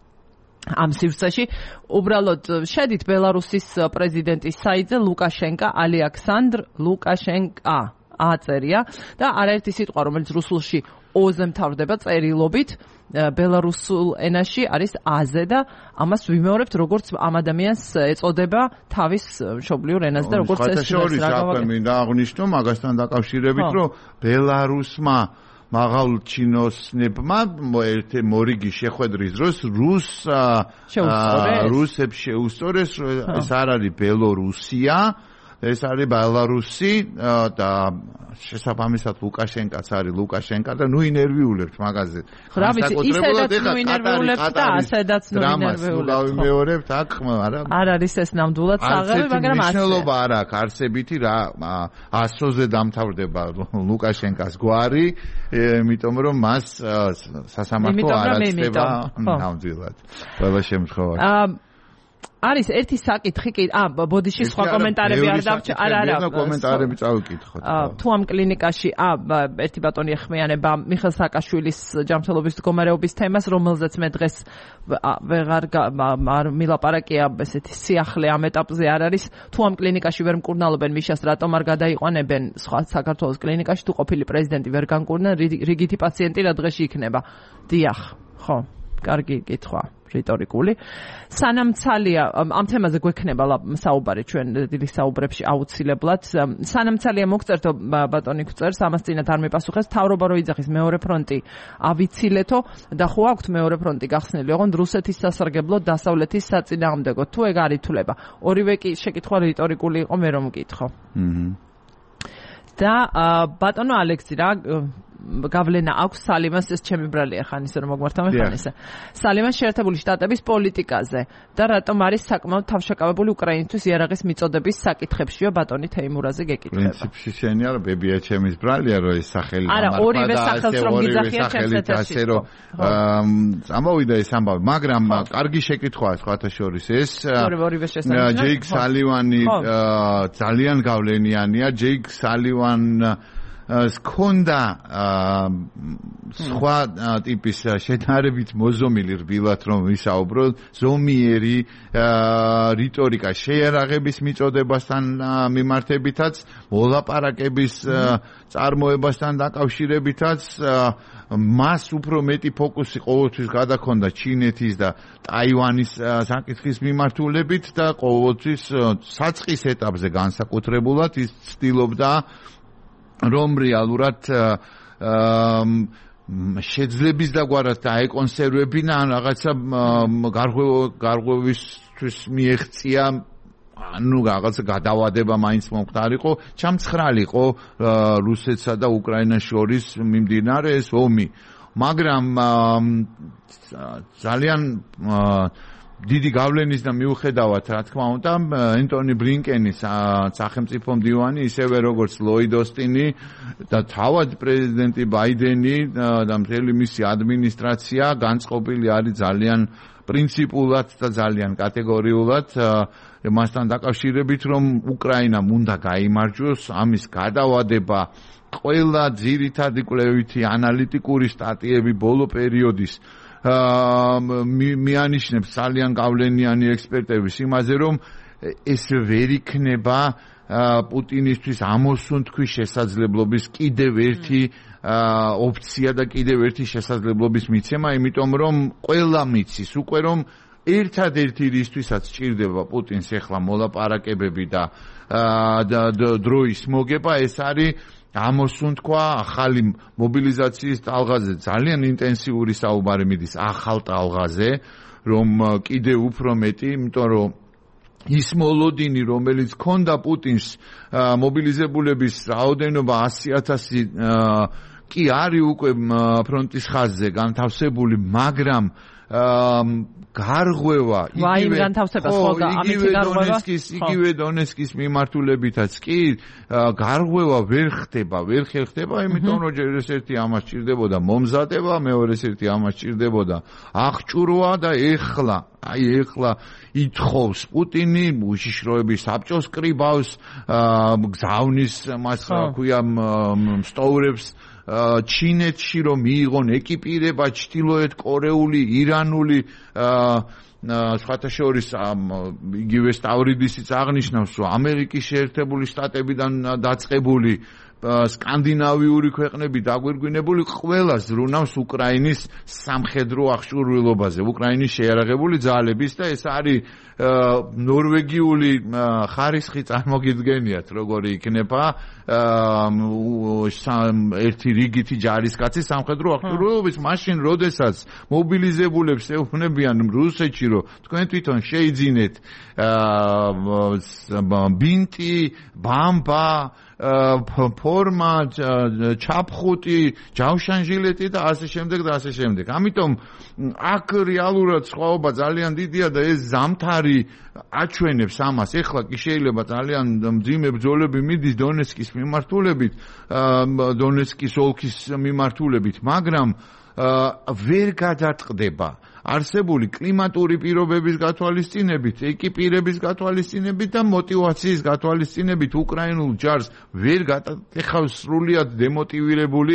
ამ სივრცეში უბრალოდ შედით ბელარუსის პრეზიდენტის საიტზე ლუკაშენკა ალექსანდრ ლუკაშენკა აწერია და არაერთი სიტყვა რომელიც რუსულში ო-ზე მთავრდება წერილობით ბელარუსულ ენაში არის აზე და ამას ვიმეორებთ როგორც ამ ადამიანს ეწოდება თავის მშობლიურ ენაზე და როგორც ეს რა მინდა აღნიშნო მაგასთან დაკავშირებით რომ ბელარუსმა მაღალ ჩინოსნებმა ერთ მორიგი შეხვედრის დროს რუს რუსებს შეუსწორეს ეს არ არის ბელორუსია ეს არის ბელარუსი და შესაბამისად ლუკაშენკაც არის ლუკაშენკა და ნუ ინერვიულებთ მაგაზე რა ვიცი ისედაც ნუ ინერვიულებთ და ასედაც ნუ ინერვიულებთ მეორებთ აქ არა არ არის ეს ნამდვილად საღები მაგრამ ასე მნიშვნელობა არ აქვს არსებითი რა ასოზე დამთავრდება ლუკაშენკას გვარი იმიტომ რომ მას სასამართლო არ აწდება ნამდვილად ყველა შემთხვევაში არის ერთი საკითხი კი ა ბოდიში სხვა კომენტარები არ დავჭ არა არა კომენტარები წავიკითხოთ თუ ამ კლინიკაში ა ერთი ბატონი ეხმიანება მიხელ საკაშვილის ჯანმრთელობის მდგომარეობის თემას რომელზეც მე დღეს ვეღარ მილაპარაკია ესეთი სიახლე ამ ეტაპზე არ არის თუ ამ კლინიკაში ვერ მკურნალობენ მიშას რატომ არ გადაიყვანებენ სხვა საქართველოს კლინიკაში თუ ყოფილი პრეზიდენტი ვერ განკურნა რიგითი პაციენტი რა დღეში იქნება დიახ ხო კარგი კითხვა რიტორიკული სანამ ცალია ამ თემაზე გვექნება საუბარი ჩვენ დილის საუბრებში აუცილებლად სანამ ცალია მოგწერთო ბატონი გვწერს ამას წინათ არ მიპასუხეს თავრობა რო იძახის მეორე ფრონტი ავიცილეთო და ხო აქვთ მეორე ფრონტი გახსნილი ოღონდ რუსეთის სასარგებლო დასავლეთის საწინააღმდეგო თუ ეგ არ ითვლება ორივე კი შეკითხვა რიტორიკული იყო მე რომ მკითხო და ბატონო ალექსი რა გავლენა აქვს სალიმას ეს ჩემი ბრალია ხან ისე რომ მოგმართავენ ხან ისე სალიმას შეერთებული შტატების პოლიტიკაზე და რატომ არის საკმაოდ თავშეკავებული უკრაინისთვის იარაღის მიწოდების საკითხებშიო ბატონი თეიმურაზე გეკითხება პრინციპში შენი არა ბებია ჩემის ბრალია რომ ეს სახელი არა ორივე სახელს რომ გიძახიან ჩემს ეთერში რომ ამოვიდა ეს ამბავი მაგრამ კარგი შეკითხვაა სხვათა შორის ეს ორივე შესაძლოა ჯეიკ სალივანი ძალიან გავლენიანია ჯეიკ სალივან სქონდა სხვა ტიპის შედარებით მოზომილი რბილად რომ ვისაუბრო ზომიერი რიტორიკა შეერაღების მიწოდებასთან მიმართებითაც მოლაპარაკების წარმოებასთან დაკავშირებითაც მას უფრო მეტი ფოკუსი ყოველთვის გადაქონდა ჩინეთის და ტაივანის საკითხის მიმართულებით და ყოველთვის საწყის ეტაპზე განსაკუთრებულად ის ცდილობდა რომ რეალურად შეძლების დაგვარად დაეკონსერვებინა ან რაღაცა გარღვევისთვის მიეღწია ანუ რაღაცა გადავადება მაინც მომხდარიყო, ჩამცხრალიყო რუსეთსა და უკრაინას შორის მიმდინარე ეს ომი. მაგრამ ძალიან დიდი გავლენის და მიუხედავად, რა თქმა უნდა, ენტონი ბრინკენის სახელმწიფო მდივანი, ისევე როგორც ლოიდ ოსტინი და თავად პრეზიდენტი ბაიდენი და მთელი მისი ადმინისტრაცია განწყობილი არის ძალიან პრინციპულად და ძალიან კატეგორიულად მასთან დაკავშირებით, რომ უკრაინამ უნდა გაიმარჯვოს, ამის გადავადება ყველა ძირითადი კვლევითი ანალიტიკური სტატიები ბოლო პერიოდის მიანიშნებს ძალიან გავლენიანი ექსპერტების იმაზე, რომ ეს ვერ იქნება პუტინისთვის ამოსუნთქვის შესაძლებლობის კიდევ ერთი ოფცია და კიდევ ერთი შესაძლებლობის მიცემა, იმიტომ რომ ყველა მიცის უკვე რომ ერთადერთი რისთვისაც ჭირდება პუტინს ეხლა მოლაპარაკებები და დროის მოგება, ეს არის ამოსუნთქვა ახალი მობილიზაციის ტალღაზე. ძალიან ინტენსიური საუბარი მიდის ახალ ტალღაზე, რომ კიდევ უფრო მეტი, იმიტომ რომ ის მოლოდინი, რომელიც ქონდა პუტინს მობილიზებულების რაოდენობა ასი ათასი კი არის უკვე ფრონტის ხაზზე განთავსებული, მაგრამ გარღვევა იგივე იგივე დონეცკის იგივე დონეცკის მიმართულებითაც კი გარღვევა ვერ ხდება, ვერ ხერხდება, იმიტომ რომ ჯერ ერთი ამას ჭირდებოდა მომზადება, მეორე ერთი ამას ჭირდებოდა აღჭურვა და ეხლა, აი ეხლა ითხოვს პუტინი უშიშროების საბჭოს კრიბავს, გზავნის მას რა ქვია სტოვრებს ჩინეთში რომ მიიღონ ეკიპირება ჩრდილოეთ კორეული, ირანული სხვათა შორის იგივე სტავრიდისიც აღნიშნავს, რომ ამერიკის შეერთებული შტატებიდან დაწყებული სკანდინავიური ქვეყნები დაგვირგვინებული ყველა ზრუნავს უკრაინის სამხედრო აღჭურვილობაზე, უკრაინის შეიარაღებული ძალების და ეს არის ნორვეგიული ხარისხი წარმოგიდგენიათ, როგორი იქნება ერთი რიგითი ჯარისკაცი სამხედრო აღჭურვილობის, მაშინ როდესაც მობილიზებულებს ეუბნებიან რუსეთში, რომ თქვენ თვითონ შეიძინეთ ბინტი, ბამბა, ფორმა, ჩაფხუტი, ჯავშანჟილეტი და ასე შემდეგ და ასე შემდეგ. ამიტომ აქ რეალურად სხვაობა ძალიან დიდია და ეს ზამთარი აჩვენებს ამას. ეხლა კი შეიძლება ძალიან მძიმე ბრძოლები მიდის დონეცკის მიმართულებით, დონეცკის ოლქის მიმართულებით, მაგრამ ვერ გადაწყდება არსებული კლიმატური პირობების გათვალისწინებით, ეკიპირების გათვალისწინებით და მოტივაციის გათვალისწინებით უკრაინულ ჯარს ვერ გადაეხავს სრულიად დემოტივირებული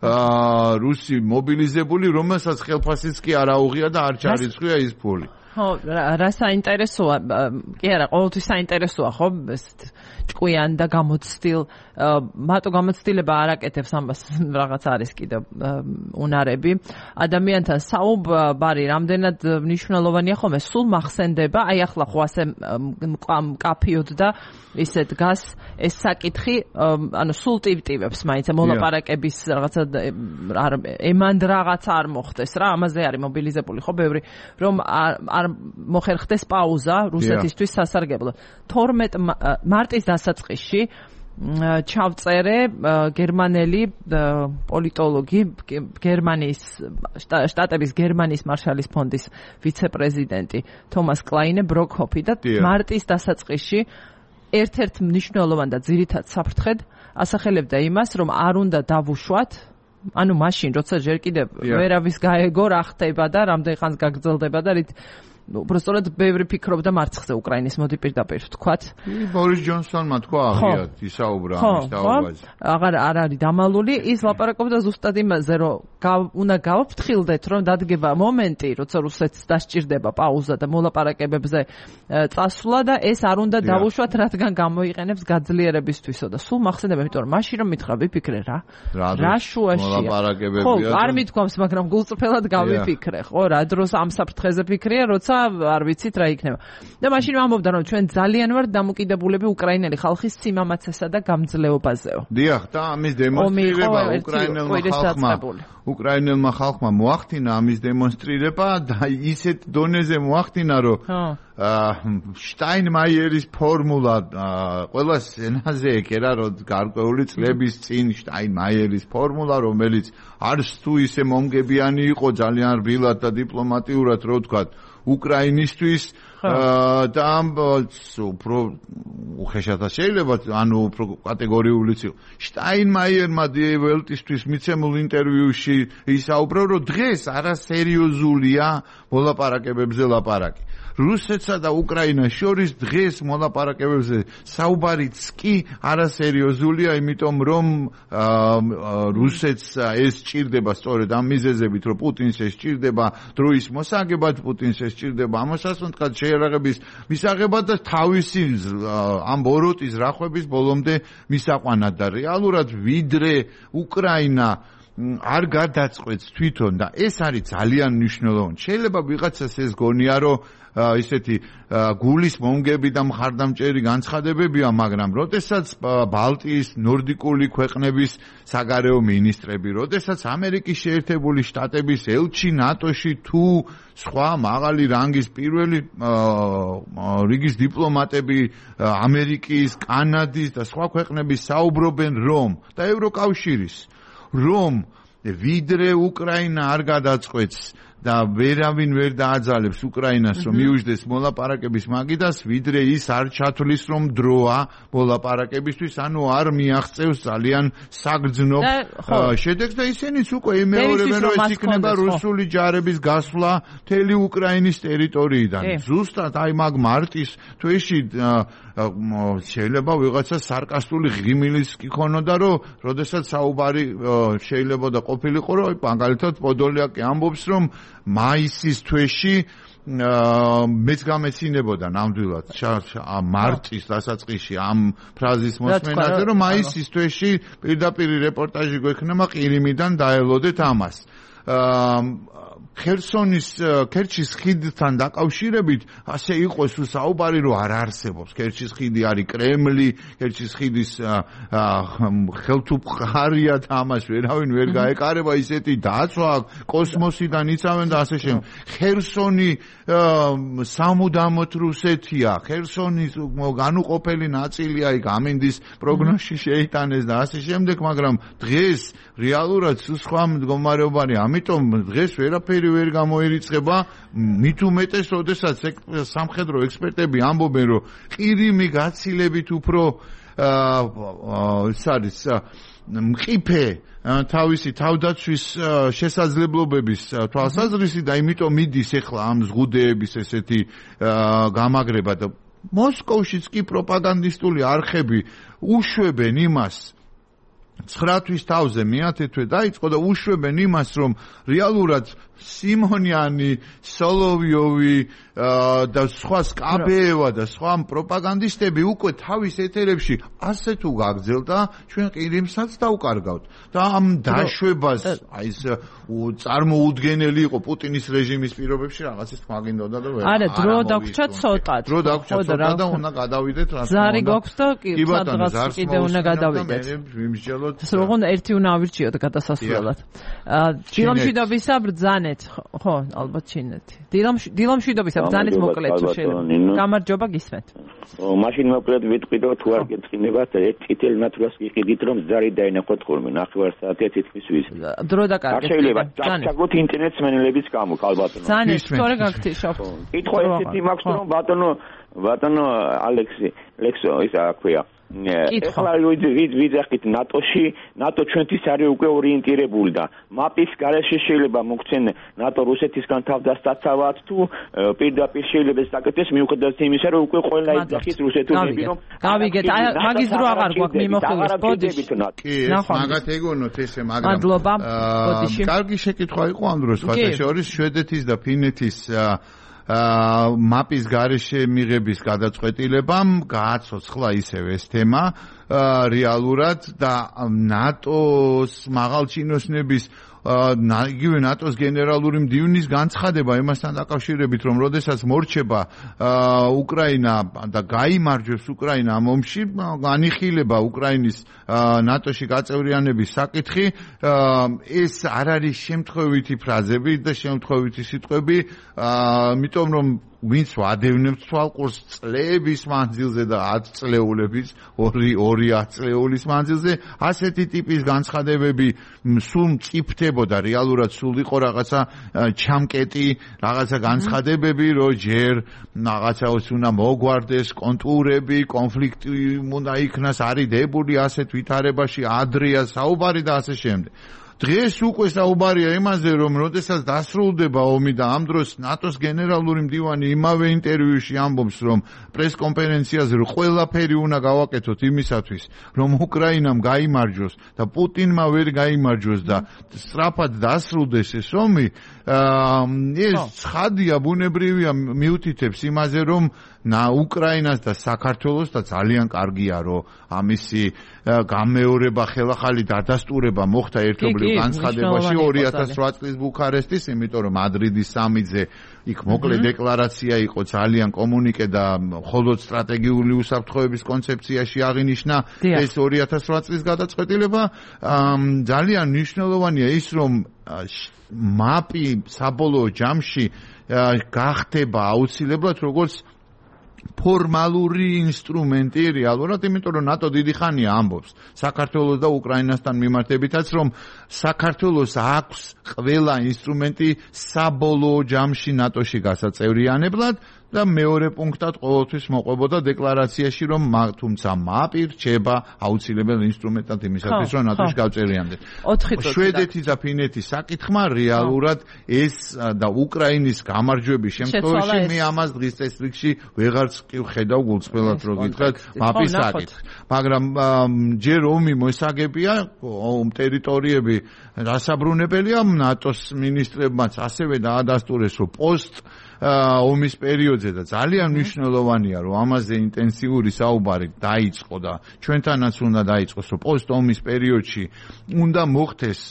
რუსი მობილიზებული, რომელსაც ხელფასიც კი არ აუღია და არ ჩარიცხვია ის ფული. ხო, რა საინტერესოა, კი არა, ყოველთვის საინტერესოა, ხო, ეს ჭკვიან და გამოცდილ, მარტო გამოცდილება არ აკეთებს ამას, რაღაც არის კიდევ უნარები. ადამიანთან საუბარი რამდენად მნიშვნელოვანია ხოლმე, სულ მახსენდება, აი ახლა ხო ასე მკაფიოდ და ისე დგას ეს საკითხი, ანუ სულ ტივტივებს მაინც მოლაპარაკების რაღაცა ემანდ რაღაცა არ მოხდეს რა, ამაზე არის მობილიზებული ხო ბევრი, რომ არ მოხერხდეს პაუზა რუსეთისთვის სასარგებლო. თორმეტ მარტის დასაწყისში ჩავწერე გერმანელი პოლიტოლოგი, გერმანიის შტატების გერმანიის მარშალის ფონდის ვიცე-პრეზიდენტი თომას კლაინე ბროკჰოფი და მარტის დასაწყისში ერთ-ერთ მნიშვნელოვან და ძირითად საფრთხედ ასახელებდა იმას, რომ არ უნდა დავუშვათ, ანუ მაშინ როცა ჯერ კიდევ ვერავის გაეგო რა ხდება და რამდენ ხანს გაგრძელდება და რით უბრალოდ ბევრი ფიქრობდა მარცხზე უკრაინის მოდი პირდაპირ ვთქვათ. ბორის ჯონსონმა თქვა აღიარეთ ისაუბრა ამის დაავადებაზე. აღარ არ არის დამალული, ის ლაპარაკობდა ზუსტად იმაზე, რომ უნდა გავაფრთხილდეთ, რომ დადგება მომენტი, როცა რუსეთს დასჭირდება პაუზა და მოლაპარაკებებზე წასვლა და ეს არ უნდა დავუშვათ, რადგან გამოიყენებს გაძლიერებისთვისო და სულ მახსენდება, იმიტომ რომ მაშინ რომ მითხრა ვიფიქრე რა. რა შუაშია. მოლაპარაკებებია. ხო, არ მithქვამს, მაგრამ გულწრფელად გავიფიქრე, ხო, რა დროს ამ საფრთხეზე ფიქრია, როცა არ ვიცით რა იქნება. და მაშინ ვამბობდა რომ ჩვენ ძალიან ვართ დამოკიდებულები უკრაინელი ხალხის სიმამაცესა და გამძლეობაზეო. დიახ, და ამის დემონსტრირება უკრაინელმა ხალხმა უკრაინელმა ხალხმა მოახდინა ამის დემონსტრირება და ისეთ დონეზე მოახდინა რომ შტაინმაიერის ფორმულა ყველა სენაზე ეკერა რომ გარკვეული წლების წინ შტაინმაიერის ფორმულა რომელიც არც თუ ისე მომგებიანი იყო ძალიან რბილად და დიპლომატიურად რო ვთქვათ უკრაინისთვის და ამ უფრო უხეშადაც შეიძლება ანუ უფრო კატეგორიულიც იყო შტაინმაიერმა Die Welt-ისთვის მიცემულ ინტერვიუში ისაუბრა რომ დღეს არასერიოზულია მოლაპარაკებებზე ლაპარაკი რუსეთსა და უკრაინას შორის დღეს მოლაპარაკებებზე საუბარიც კი არასერიოზულია, იმიტომ რომ რუსეთს ეს სჭირდება სწორედ ამ მიზეზებით, რომ პუტინს ეს სჭირდება დროის მოსაგებად, პუტინს ეს სჭირდება ამასასუნთქად შეერაღების მისაღებად და თავისი ამ ბოროტის რახვების ბოლომდე მისაყვანად და რეალურად ვიდრე უკრაინა არ გადაწყვეტს თვითონ და ეს არის ძალიან მნიშვნელოვანი. შეიძლება ვიღაცას ეს გონია, რომ ისეთი გულის მომგები და მხარდამჭერი განცხადებებია, მაგრამ როდესაც ბალტიის ნორდიკული ქვეყნების საგარეო მინისტრები, როდესაც ამერიკის შეერთებული შტატების ელჩი ნატოში თუ სხვა მაღალი რანგის პირველი რიგის დიპლომატები ამერიკის, კანადის და სხვა ქვეყნების საუბრობენ რომ და ევროკავშირის რომ ვიდრე უკრაინა არ გადაწყვეტს და ვერავინ ვერ დააძალებს უკრაინას რომ მიუждდეს მოლაპარაკების მაგიდას, ვიდრე ის არ ჩათვლის რომ დროა მოლაპარაკებისთვის, ანუ არ მიაღწევს ძალიან საგრძნობ შედეგს და ისინიც უკვე იმეორებენ რომ ეს იქნება რუსული ჯარების გასვლა მთელი უკრაინის ტერიტორიიდან. ზუსტად აი მაგ მარტის თვეში შეიძლება ვიღაცა სარკასტული ღიმილის იქონოდა, რომ როდესაც საუბარი შეიძლება და ყოფილიყო, რომ მაგალითად პოდოლიაკი ამბობს, რომ მაისის თვეში მეც გამეცინებოდა ნამდვილად მარტის დასაწყისში ამ ფრაზის მოსმენაზე, რომ მაისის თვეში პირდაპირ რეპორტაჟი გვექნება ყირიმიდან დაელოდეთ ამას. ხერსონის ქერჩის ხიდთან დაკავშირებით ასე იყოს საუბარი რომ არ არსებობს. ქერჩის ხიდი არის კრემლი, ქერჩის ხიდის ხელთუყარია და ამას ვერავინ ვერ გაეკარება, ისეთი დაცვა კოსმოსიდან იცავენ და ასე შემდეგ. ხერსონი სამუდამოდ რუსეთია, ხერსონის განუყოფელი ნაწილია, იქ ამინდის პროგნოზში შეიტანეს და ასე შემდეგ, მაგრამ დღეს რეალურად სხვა მდგომარეობანი, ამიტომ დღეს ვერაფერი ვერ გამოირიცხება, მით უმეტეს, როდესაც სამხედრო ექსპერტები ამბობენ, რომ ყირიმი გაცილებით უფრო ეს არის მყიფე თავისი თავდაცვის შესაძლებლობების თვალსაზრისით და იმიტომ მიდის ახლა ამ ზღუდეების ესეთი გამაგრება და მოსკოვშიც კი პროპაგანდისტული არხები უშვებენ იმას, ცხრათვის თავზე მეათე თვე დაიწყო და უშვებენ იმას, რომ რეალურად სიმონიანი, სოლოვიოვი და სხვა სკაბეევა და სხვა პროპაგანდისტები უკვე თავის ეთერებში ასე თუ გაგრძელდა, ჩვენ ყირიმსაც დავკარგავთ. და ამ დაშვებას აი ეს წარმოუდგენელი იყო პუტინის რეჟიმის პირობებში რაღაცის თქმა გინდოდა და ვერ. არა, დრო დაგვრჩა ცოტად. დრო დაგვრჩა ცოტა და უნდა გადავიდეთ რა. ზარი გვაქვს და სადღაც კიდე უნდა გადავიდეთ. ვიმსჯელოთ. სულ ერთი უნდა ავირჩიოთ გადასასვლელად. დილამშვიდობისა ბრძანეთ, ხო, ალბათ ჩინეთი. დილამშვიდობისა ბრძანეთ მოკლედ შეიძლება. გამარჯობა გისმენთ. მაშინ მოკლედ ვიტყვი რომ თუ არ გეწყინებათ ერთ წითელ ნათურას გიყიდით რომ ზარი დაინახოთ ხოლმე ნახევარ საათია თითქმის ვის. დრო დაკარგეთ. არ შეიძლება დაგჭაგოთ ინტერნეტ სმენელების გამო ალბათო. ბრძანეთ, თორე გაგთიშავ. კითხვა ესეთი მაქვს რომ ბატონო ბატონო ალექსი, ლექსო ისა ქვია. ეხლა ვიძახით ნატოში, ნატო ჩვენთვის არის უკვე ორიენტირებული და მაპის გარეშე შეიძლება მოგცენ ნატო რუსეთისგან თავდასაცავად თუ პირდაპირ შეიძლება საკეთდეს მიუხედავად იმისა, რომ უკვე ყველა იძახით რუსეთურები რომ გავიგეთ, მაგის დრო აღარ გვაქვს მიმოხილვის ბოდიში. კი, მაგათ ეგონოთ ესე, მაგრამ მადლობა ბოდიში. კარგი შეკითხვა იყო ამ დროს, სხვათა შორის შვედეთის და ფინეთის მაპის გარეშე მიღების გადაწყვეტილებამ გააცოცხლა ისევ ეს თემა რეალურად და ნატოს მაღალჩინოსნების იგივე ნატოს გენერალური მდივნის განცხადება იმასთან დაკავშირებით, რომ როდესაც მორჩება უკრაინა და გაიმარჯვებს უკრაინა ამ ომში, განიხილება უკრაინის ნატოში გაწევრიანების საკითხი, ეს არ არის შემთხვევითი ფრაზები და შემთხვევითი სიტყვები, იმიტომ რომ ვინც ვადევნებს თვალყურს წლების მანძილზე და ათ წლეულების, ორი ორი ათწლეულის მანძილზე, ასეთი ტიპის განცხადებები სულ მწიფდებოდა, რეალურად სულ იყო რაღაცა ჩამკეტი, რაღაცა განცხადებები, რომ ჯერ რაღაცაოს უნდა მოგვარდეს კონტურები, კონფლიქტი უნდა იქნას არიდებული ასეთ ვითარებაში, ადრეა საუბარი და ასე შემდეგ. დღეს უკვე საუბარია იმაზე, რომ როდესაც დასრულდება ომი და ამ დროს ნატოს გენერალური მდივანი იმავე ინტერვიუში ამბობს, რომ პრესკონფერენციაზე ყველაფერი უნდა გავაკეთოთ იმისათვის, რომ უკრაინამ გაიმარჯვოს და პუტინმა ვერ გაიმარჯვოს და სწრაფად დასრულდეს ეს ომი, ეს ცხადია, ბუნებრივია, მიუთითებს იმაზე, რომ ნა უკრაინას და საქართველოს და ძალიან კარგია, რომ ამისი გამეორება, ხელახალი დადასტურება მოხდა ერთობლივ განცხადებაში ორი ათას რვა წლის ბუქარესტის, იმიტომ რომ მადრიდის სამიტზე იქ მოკლე დეკლარაცია იყო, ძალიან კომუნიკე და მხოლოდ სტრატეგიული უსაფრთხოების კონცეფციაში აღინიშნა ეს ორი ათას რვა წლის გადაწყვეტილება. ძალიან მნიშვნელოვანია ის, რომ მაპი საბოლოო ჯამში გახდება აუცილებლად როგორც ფორმალური ინსტრუმენტი რეალურად, იმიტომ რომ ნატო დიდი ხანია ამბობს საქართველოს და უკრაინასთან მიმართებითაც, რომ საქართველოს აქვს ყველა ინსტრუმენტი საბოლოო ჯამში ნატოში გასაწევრიანებლად და მეორე პუნქტად ყოველთვის მოყვებოდა დეკლარაციაში, რომ თუმცა მაპი რჩება აუცილებელ ინსტრუმენტად იმისათვის, რომ ნატოში გავწევრიანდეს. შვედეთის და ფინეთის საკითხმა რეალურად ეს და უკრაინის გამარჯვების შემთხვევაში მე ამას დღის წესრიგში ვეღარც კი ვხედავ გულწრფელად, რომ გითხრათ მაპის საკითხი. მაგრამ ჯერ ომი მოსაგებია, ომ ტერიტორიები დასაბრუნებელია, ნატოს მინისტრებმაც ასევე დაადასტურეს, რომ პოსტ ომის პერიოდზე და ძალიან მნიშვნელოვანია, რომ ამაზე ინტენსიური საუბარი დაიწყო და ჩვენთანაც უნდა დაიწყოს, რომ პოსტ ომის პერიოდში უნდა მოხდეს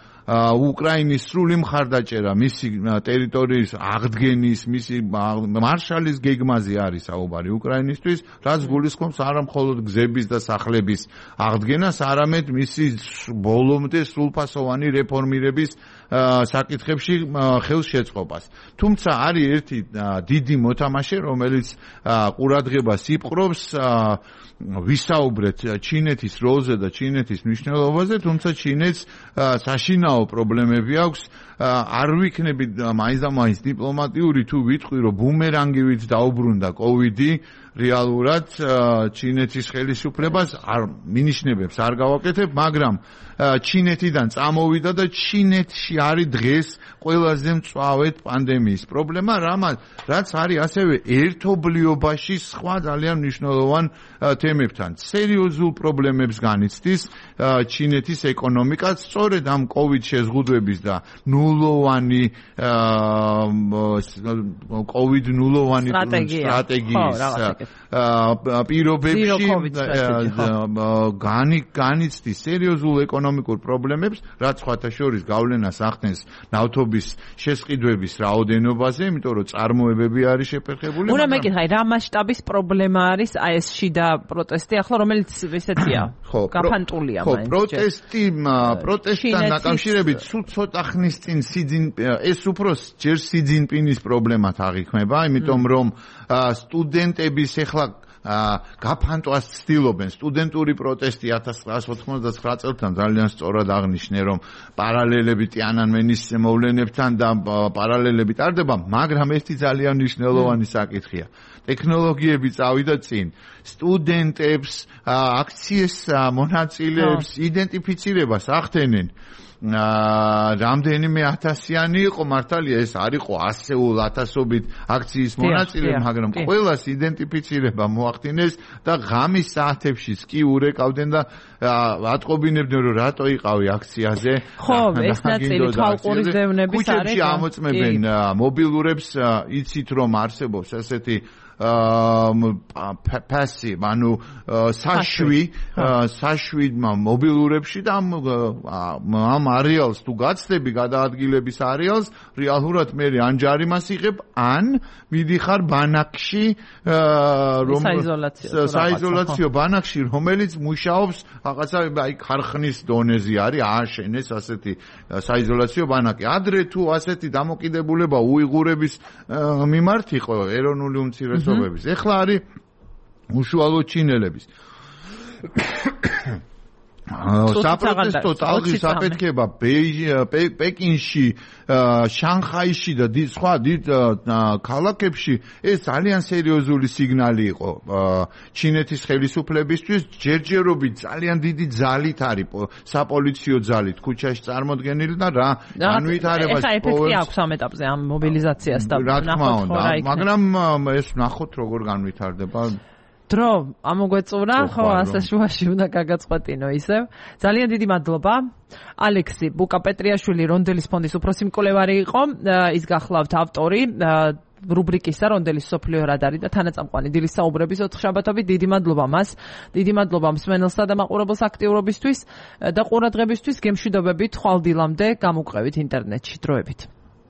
უკრაინის სრული მხარდაჭერა მისი ტერიტორიის აღდგენის, მისი მარშალის გეგმაზე არის საუბარი უკრაინისთვის, რაც გულისხმობს არა მხოლოდ გზების და სახლების აღდგენას, არამედ მისი ბოლომდე სრულფასოვანი რეფორმირების საკითხებში ხელშეწყობას. თუმცა არის ერთი დიდი მოთამაშე, რომელიც ყურადღებას იპყრობს, ვისაუბრეთ ჩინეთის როლზე და ჩინეთის მნიშვნელობაზე, თუმცა ჩინეთს საშინაო პრობლემები აქვს, არ ვიქნებით მაინც და მაინც დიპლომატიური, თუ ვიტყვი, რომ ბუმერანგივით დაუბრუნდა კოვიდი, რეალურად ჩინეთის ხელისუფლებას არ მინიშნებებს არ გავაკეთებ, მაგრამ ჩინეთიდან წამოვიდა და ჩინეთში არის დღეს ყველაზე მწვავედ პანდემიის პრობლემა, რაც არის ასევე ერთობლიობაში სხვა ძალიან მნიშვნელოვან თემებთან. სერიოზულ პრობლემებს განიცდის ჩინეთის ეკონომიკაც, სწორედ ამ კოვიდ შეზღუდვების და ნულოვანი კოვიდ ნულოვანი სტრატეგიის პირობებში განიცდის სერიოზულ ეკონომიკურ პრობლემებს, რაც სხვათა შორის გავლენას ახდენს ნავთობის შესყიდვების რაოდენობაზე, იმიტომ რომ წარმოებები არის შეფერხებული. უნდა მეკითხა, რა მასშტაბის პრობლემა არის აი ეს შიდა პროტესტი, ახლა რომელიც ესეთია, გაფანტულია მაინც. ხო, პროტესტი, პროტესტთან დაკავშირებით სულ ცოტა ხნის წინ ეს უფრო ჯერ სი ძინპინის პრობლემად აღიქმება, იმიტომ რომ სტუდენტების ეხლა გაფანტვას ცდილობენ. სტუდენტური პროტესტი ათას ცხრაასი ოთხმოცდათცხრა წელთან ძალიან სწორად აღნიშნე, რომ პარალელები ტიანანმენის მოვლენებთან და პარალელები ტარდება, მაგრამ ერთი ძალიან მნიშვნელოვანი საკითხია. ტექნოლოგიები წავიდა წინ. სტუდენტებს, აქციის მონაწილეებს იდენტიფიცირებას ახდენენ. რამდენიმე ათასიანი იყო, მართალია ეს არ იყო ასეულ ათასობით აქციის მონაწილე, მაგრამ ყველას იდენტიფიცირება მოახდინეს და ღამის საათებშიც კი ურეკავდნენ და ატყობინებდნენ, რომ რატო იყავი აქციაზე. ხო, ეს ნაწილი ხალხურის დევნების არის. ქუჩებში ამოწმებენ მობილურებს, იცით რომ არსებობს ესეთი ფასი, ანუ საშვი, საშვი მობილურებში და ამ არეალს თუ გაცდები გადაადგილების არეალს, რეალურად მე ან ჯარიმას იღებ, ან მიდიხარ ბანაკში, რომ საიზოლაციო ბანაკში, რომელიც მუშაობს რაღაცა აი ქარხნის დონეზე არის ააშენეს ასეთი საიზოლაციო ბანაკი. ადრე თუ ასეთი დამოკიდებულება უიღურების მიმართ იყო ეროვნული უმცირესობების. ეხლა არის უშუალო ჩინელების. საპროტესტო ტალღის აფეთქება პეკინში, შანხაიში და სხვა დიდ ქალაქებში ეს ძალიან სერიოზული სიგნალი იყო ჩინეთის ხელისუფლებისთვის. ჯერჯერობით ძალიან დიდი ძალით არის საპოლიციო ძალით ქუჩაში წარმოდგენილი და რა განვითარებას ეხა ეფექტი აქვს ამ ეტაპზე ამ მობილიზაციას და ნახოთ რა მაგრამ ეს ნახოთ როგორ განვითარდება. დრო ამოგვეწურა, ხო, ასე შუაში უნდა გაგაწყვეტინო ისევ. ძალიან დიდი მადლობა. ალექსი ბუკა-პეტრიაშვილი რონდელის ფონდის უფროსი მკვლევარი იყო, ის გახლავთ ავტორი რუბრიკისა რონდელის სოფლიო რადარი და თანაწამყვანი დილის საუბრების ოთხშაბათობით. დიდი მადლობა მას. დიდი მადლობა მსმენელსა და მაყურებელს აქტიურობისთვის და ყურადღებისთვის. გემშვიდობებით ხვალ დილამდე გამოგყევით ინტერნეტში დროებით.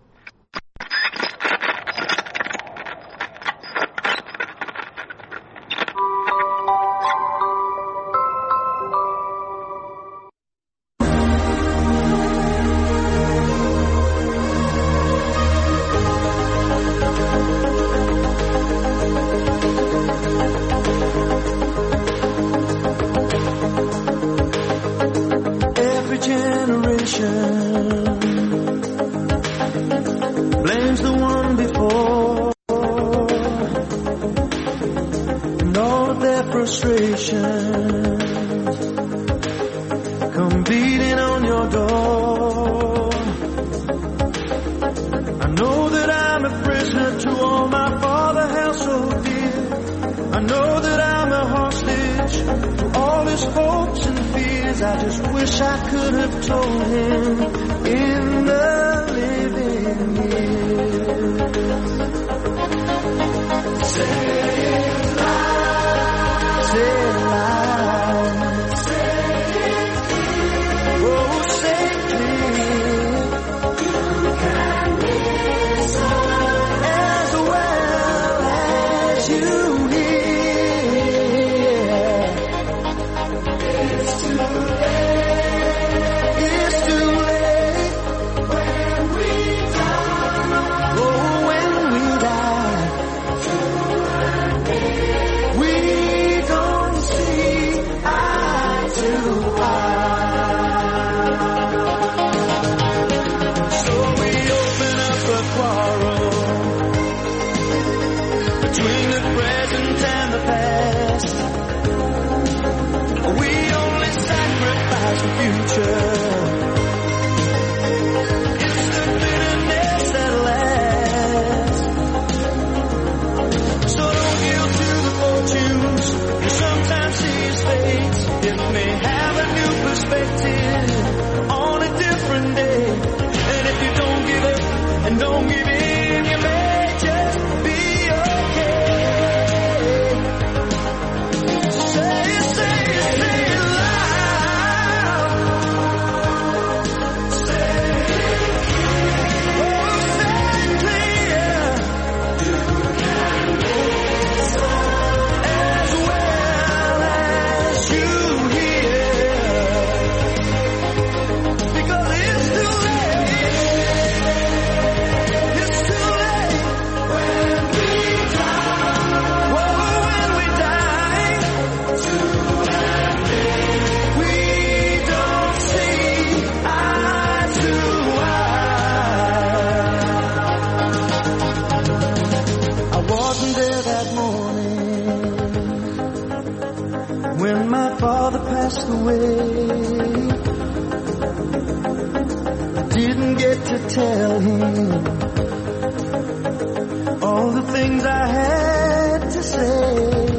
Tell him all the things I had to say.